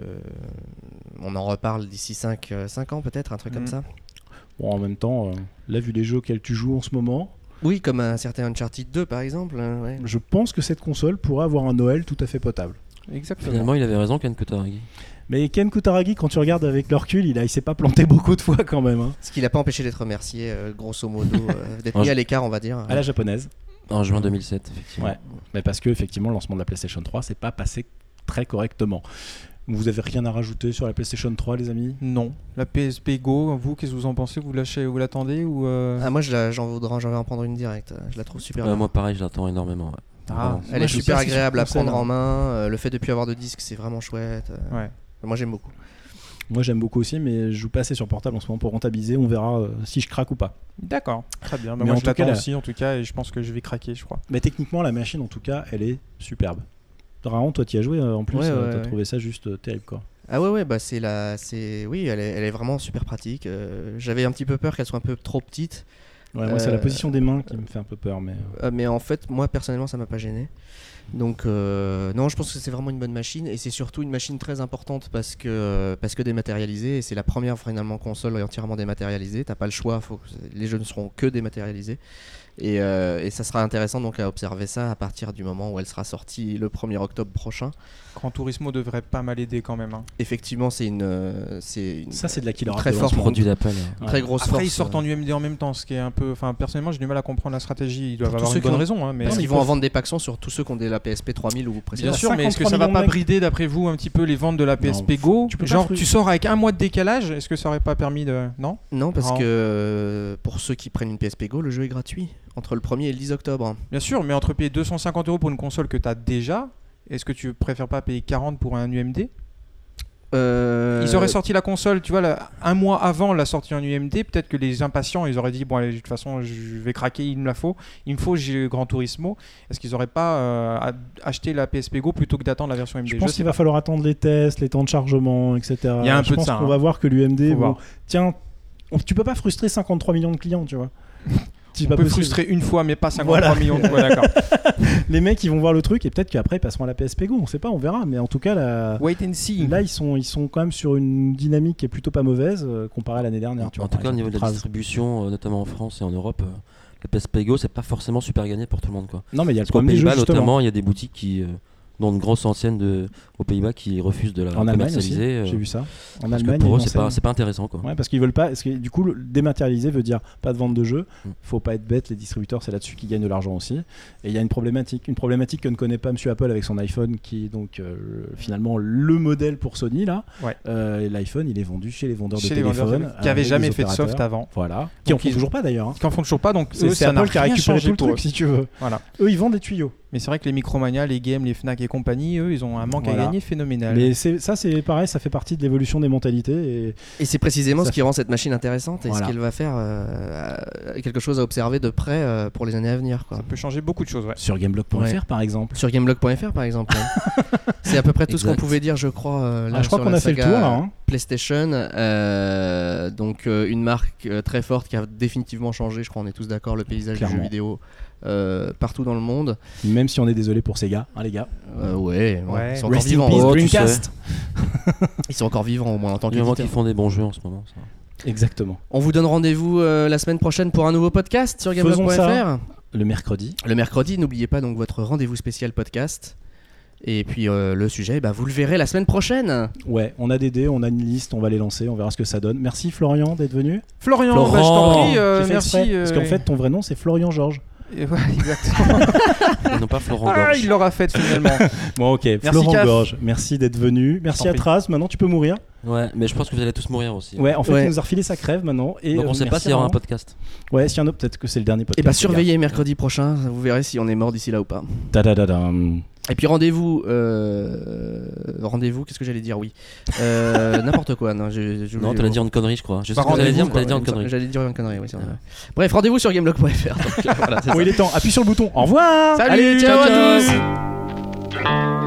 Speaker 2: on en reparle d'ici 5 ans peut-être, un truc comme ça.
Speaker 1: Bon, en même temps, là, vu les jeux auxquels tu joues en ce moment...
Speaker 2: Oui, comme un certain Uncharted 2 par exemple. Ouais.
Speaker 1: Je pense que cette console pourrait avoir un Noël tout à fait potable.
Speaker 4: Exactement.
Speaker 3: Finalement, il avait raison, Ken Kutaragi.
Speaker 1: Mais Ken Kutaragi, quand tu regardes avec le recul, il s'est pas planté beaucoup de fois quand même. Hein.
Speaker 2: Ce qui l'a pas empêché d'être remercié, grosso modo, d'être mis à l'écart, on va dire.
Speaker 1: À la japonaise.
Speaker 3: En juin 2007, effectivement.
Speaker 1: Ouais, mais parce que effectivement, le lancement de la PlayStation 3 s'est pas passé très correctement. Vous avez rien à rajouter sur la PlayStation 3, les amis ?
Speaker 4: Non. La PSP Go, vous, qu'est-ce que vous en pensez ? Vous l'attendez ou
Speaker 2: moi, j'en vais en prendre une directe. Je la trouve super bien.
Speaker 3: Moi, pareil, je l'attends énormément. Ouais.
Speaker 2: Elle est super agréable à prendre en main. Le fait de ne plus avoir de disque, c'est vraiment chouette. Moi, j'aime beaucoup.
Speaker 1: Moi j'aime beaucoup aussi, mais je joue pas assez sur portable en ce moment pour rentabiliser. On verra si je craque ou pas.
Speaker 4: D'accord, très bien. Mais moi je l'attends aussi en tout cas, et je pense que je vais craquer, je crois.
Speaker 1: Mais techniquement la machine en tout cas elle est superbe. Raon, toi tu y as joué en plus, t'as trouvé ça juste terrible quoi.
Speaker 2: Ah ouais, oui, elle est vraiment super pratique. J'avais un petit peu peur qu'elle soit un peu trop petite.
Speaker 1: Ouais, moi, c'est la position des mains qui me fait un peu peur.
Speaker 2: Mais en fait, moi personnellement, ça m'a pas gêné. Donc non, je pense que c'est vraiment une bonne machine et c'est surtout une machine très importante parce que dématérialisée et c'est la première finalement console entièrement dématérialisée. T'as pas le choix, les jeux ne seront que dématérialisés et ça sera intéressant donc à observer ça à partir du moment où elle sera sortie le 1er octobre prochain.
Speaker 4: Gran Turismo devrait pas mal aider quand même.
Speaker 2: Effectivement, c'est une
Speaker 1: ça c'est de la killer
Speaker 2: très
Speaker 1: app de
Speaker 2: forte
Speaker 1: lancement.
Speaker 3: Produit d'Apple.
Speaker 2: très grosse
Speaker 4: Après,
Speaker 2: force.
Speaker 4: ils sortent en UMD en même temps, ce qui est un peu. Enfin, personnellement, j'ai du mal à comprendre la stratégie. Ils doivent
Speaker 2: Pour tous
Speaker 4: avoir
Speaker 2: ceux
Speaker 4: une
Speaker 2: qui
Speaker 4: bonne
Speaker 2: ont-
Speaker 4: raison. Mais
Speaker 2: Parce qu'ils vont en vendre des packs sur tous ceux qui ont la PSP 3000 ou
Speaker 4: bien
Speaker 2: précédemment.
Speaker 4: sûr, mais est-ce que ça
Speaker 1: 53
Speaker 4: va pas
Speaker 1: millions de
Speaker 4: brider d'après vous un petit peu les ventes de la PSP Go?
Speaker 1: tu peux pas
Speaker 4: Genre,
Speaker 1: frustrer.
Speaker 4: tu sors avec un mois de décalage, est-ce que ça aurait pas permis de. Non?
Speaker 2: Non, parce
Speaker 4: Non.
Speaker 2: que pour ceux qui prennent une PSP Go, le jeu est gratuit entre le 1er et le 10 octobre.
Speaker 4: Bien sûr, mais entre payer 250 € pour une console que tu as déjà, est-ce que tu préfères pas payer 40 pour un UMD? Ils auraient sorti la console, tu vois, un mois avant la sortie en UMD. Peut-être que les impatients, ils auraient dit bon, allez, de toute façon, je vais craquer, il me la faut. Il me faut Gran Turismo. Est-ce qu'ils auraient pas acheté la PSP Go plutôt que d'attendre la version UMD?
Speaker 1: Je pense qu'il va falloir attendre les tests, les temps de chargement, etc.
Speaker 4: Il y a un
Speaker 1: je
Speaker 4: peu de
Speaker 1: pense
Speaker 4: ça,
Speaker 1: qu'on
Speaker 4: hein.
Speaker 1: va voir que l'UMD.
Speaker 4: Faut voir.
Speaker 1: Tiens, tu peux pas frustrer 53 millions de clients, tu vois. C'est
Speaker 4: On
Speaker 1: pas
Speaker 4: peut
Speaker 1: possible.
Speaker 4: frustrer une fois, mais pas 53
Speaker 1: Voilà.
Speaker 4: millions de fois, d'accord.
Speaker 1: Les mecs, ils vont voir le truc et peut-être qu'après ils passeront à la PSP Go. On sait pas, on verra. Mais en tout cas,
Speaker 4: Wait and see.
Speaker 1: là, ils sont quand même sur une dynamique qui est plutôt pas mauvaise comparée à l'année dernière. Tu vois,
Speaker 3: En tout
Speaker 1: par
Speaker 3: cas, au niveau
Speaker 1: exemple,
Speaker 3: de la
Speaker 1: Traz.
Speaker 3: distribution, notamment en France et en Europe, la PSP Go, c'est pas forcément super gagné pour tout le monde, quoi.
Speaker 1: Non, mais il y a le
Speaker 3: Parce qu'aux
Speaker 1: problème des jeux
Speaker 3: Pays-Bas,
Speaker 1: justement.
Speaker 3: notamment, il y a des boutiques dont une grosse ancienne aux Pays-Bas qui refusent de la
Speaker 1: En Allemagne aussi,
Speaker 3: commercialiser.
Speaker 1: j'ai vu ça. En
Speaker 3: Parce que
Speaker 1: Allemagne,
Speaker 3: pour eux,
Speaker 1: ils
Speaker 3: c'est pas intéressant, quoi.
Speaker 1: Ouais, parce qu'ils veulent pas. Parce que du coup, le dématérialisé veut dire pas de vente de jeux. Faut pas être bête. Les distributeurs, c'est là-dessus qu'ils gagnent de l'argent aussi. Et il y a une problématique que ne connaît pas Monsieur Apple avec son iPhone, qui est donc finalement le modèle pour Sony là.
Speaker 4: Ouais.
Speaker 1: Et L'iPhone, il est vendu chez les vendeurs
Speaker 4: Chez
Speaker 1: de
Speaker 4: les vendeurs
Speaker 1: téléphone,
Speaker 4: qui n'avaient
Speaker 1: avec
Speaker 4: jamais
Speaker 1: des
Speaker 4: fait de soft
Speaker 1: opérateurs.
Speaker 4: avant.
Speaker 1: Voilà. Qui en
Speaker 4: Donc
Speaker 1: font
Speaker 4: ils-
Speaker 1: toujours pas d'ailleurs. hein.
Speaker 4: Qui en font toujours pas, donc eux,
Speaker 1: C'est
Speaker 4: ça n'a
Speaker 1: Apple qui a
Speaker 4: rien
Speaker 1: récupéré
Speaker 4: changé
Speaker 1: tout le
Speaker 4: pour
Speaker 1: truc,
Speaker 4: eux.
Speaker 1: si tu veux.
Speaker 4: Voilà.
Speaker 1: Eux, ils vendent des tuyaux.
Speaker 4: Mais c'est vrai que les Micromania, les Games, les Fnac et compagnie, eux, ils ont un manque
Speaker 1: Voilà.
Speaker 4: à gagner phénoménal.
Speaker 1: Mais ça, c'est pareil, ça fait partie de l'évolution des mentalités.
Speaker 2: Et c'est précisément
Speaker 1: Ça
Speaker 2: ce qui rend cette machine intéressante et
Speaker 1: Voilà.
Speaker 2: ce qu'elle va faire quelque chose à observer de près pour les années à venir. Quoi.
Speaker 4: Ça peut changer beaucoup de choses, ouais.
Speaker 1: Sur Gameblog.fr,
Speaker 2: Ouais.
Speaker 1: par exemple.
Speaker 2: Sur gameblog.fr par exemple. C'est à peu près tout ce qu'on
Speaker 3: Exact.
Speaker 2: pouvait dire, je crois. Là,
Speaker 1: Je crois
Speaker 2: sur
Speaker 1: qu'on
Speaker 2: la
Speaker 1: a fait le
Speaker 2: saga
Speaker 1: tour là. hein.
Speaker 2: PlayStation, donc une marque très forte qui a définitivement changé, je crois on est tous d'accord, le paysage
Speaker 1: Clairement.
Speaker 2: du jeu vidéo partout dans le monde.
Speaker 1: Même si on est désolé pour Sega, hein, les gars.
Speaker 2: Ouais,
Speaker 4: Ouais.
Speaker 2: ils sont encore
Speaker 1: Rest in
Speaker 2: vivants.
Speaker 1: peace,
Speaker 3: Oh, tu
Speaker 1: Dreamcast.
Speaker 2: Ils sont encore vivants au moins en tant
Speaker 3: Du moment
Speaker 2: qu'éditeurs.
Speaker 3: qu'ils font des bons jeux en ce moment. Ça.
Speaker 1: Exactement.
Speaker 2: On vous donne rendez-vous la semaine prochaine pour un nouveau podcast sur
Speaker 1: Faisons
Speaker 2: gameblog.fr.
Speaker 1: ça. Le mercredi.
Speaker 2: Le mercredi, n'oubliez pas donc votre rendez-vous spécial podcast. Et puis le sujet, vous le verrez la semaine prochaine.
Speaker 1: Ouais, on a des dés, on a une liste, on va les lancer, on verra ce que ça donne. Merci Florian d'être venu.
Speaker 4: Florian,
Speaker 3: Florent.
Speaker 4: bah, je t'en prie,
Speaker 1: J'ai fait
Speaker 4: merci.
Speaker 1: exprès, parce qu'en fait, ton vrai nom, c'est Florian Georges.
Speaker 4: Ouais, exactement.
Speaker 3: Et non pas Florent
Speaker 4: Ah,
Speaker 3: Gorge.
Speaker 4: il l'aura fait finalement.
Speaker 1: Bon, ok.
Speaker 4: Merci,
Speaker 1: Florent
Speaker 4: Caf.
Speaker 1: Gorge, merci d'être venu. Merci
Speaker 4: t'en
Speaker 1: à
Speaker 4: prie.
Speaker 1: Traz. Maintenant, tu peux mourir.
Speaker 3: Ouais, mais je pense que vous allez tous mourir aussi.
Speaker 1: Ouais, en fait,
Speaker 2: Ouais.
Speaker 1: il nous a refilé sa crève maintenant. Et,
Speaker 3: Donc on sait pas
Speaker 1: merci
Speaker 3: s'il y aura un
Speaker 1: vraiment.
Speaker 3: podcast.
Speaker 1: Ouais, s'il y en a, peut-être que c'est le dernier
Speaker 2: Et
Speaker 1: podcast.
Speaker 2: surveillez mercredi prochain, vous verrez si on est mort d'ici là ou pas.
Speaker 1: Ta-da-da-dam.
Speaker 2: Et puis rendez-vous, qu'est-ce que j'allais dire, oui. N'importe quoi, non.
Speaker 3: Non, t'allais dire une connerie, je crois. Je sais
Speaker 4: Bah,
Speaker 3: ce que t'allais dire,
Speaker 4: rendez-vous,
Speaker 3: mais t'allais dire une connerie.
Speaker 2: J'allais dire une connerie, oui, c'est vrai. Bref, rendez-vous sur gameblog.fr. donc, voilà, c'est
Speaker 1: Bon,
Speaker 2: ça.
Speaker 1: il est temps. Appuie sur le bouton. Au revoir.
Speaker 2: Salut,
Speaker 1: Allez,
Speaker 2: ciao à tous.
Speaker 1: ciao.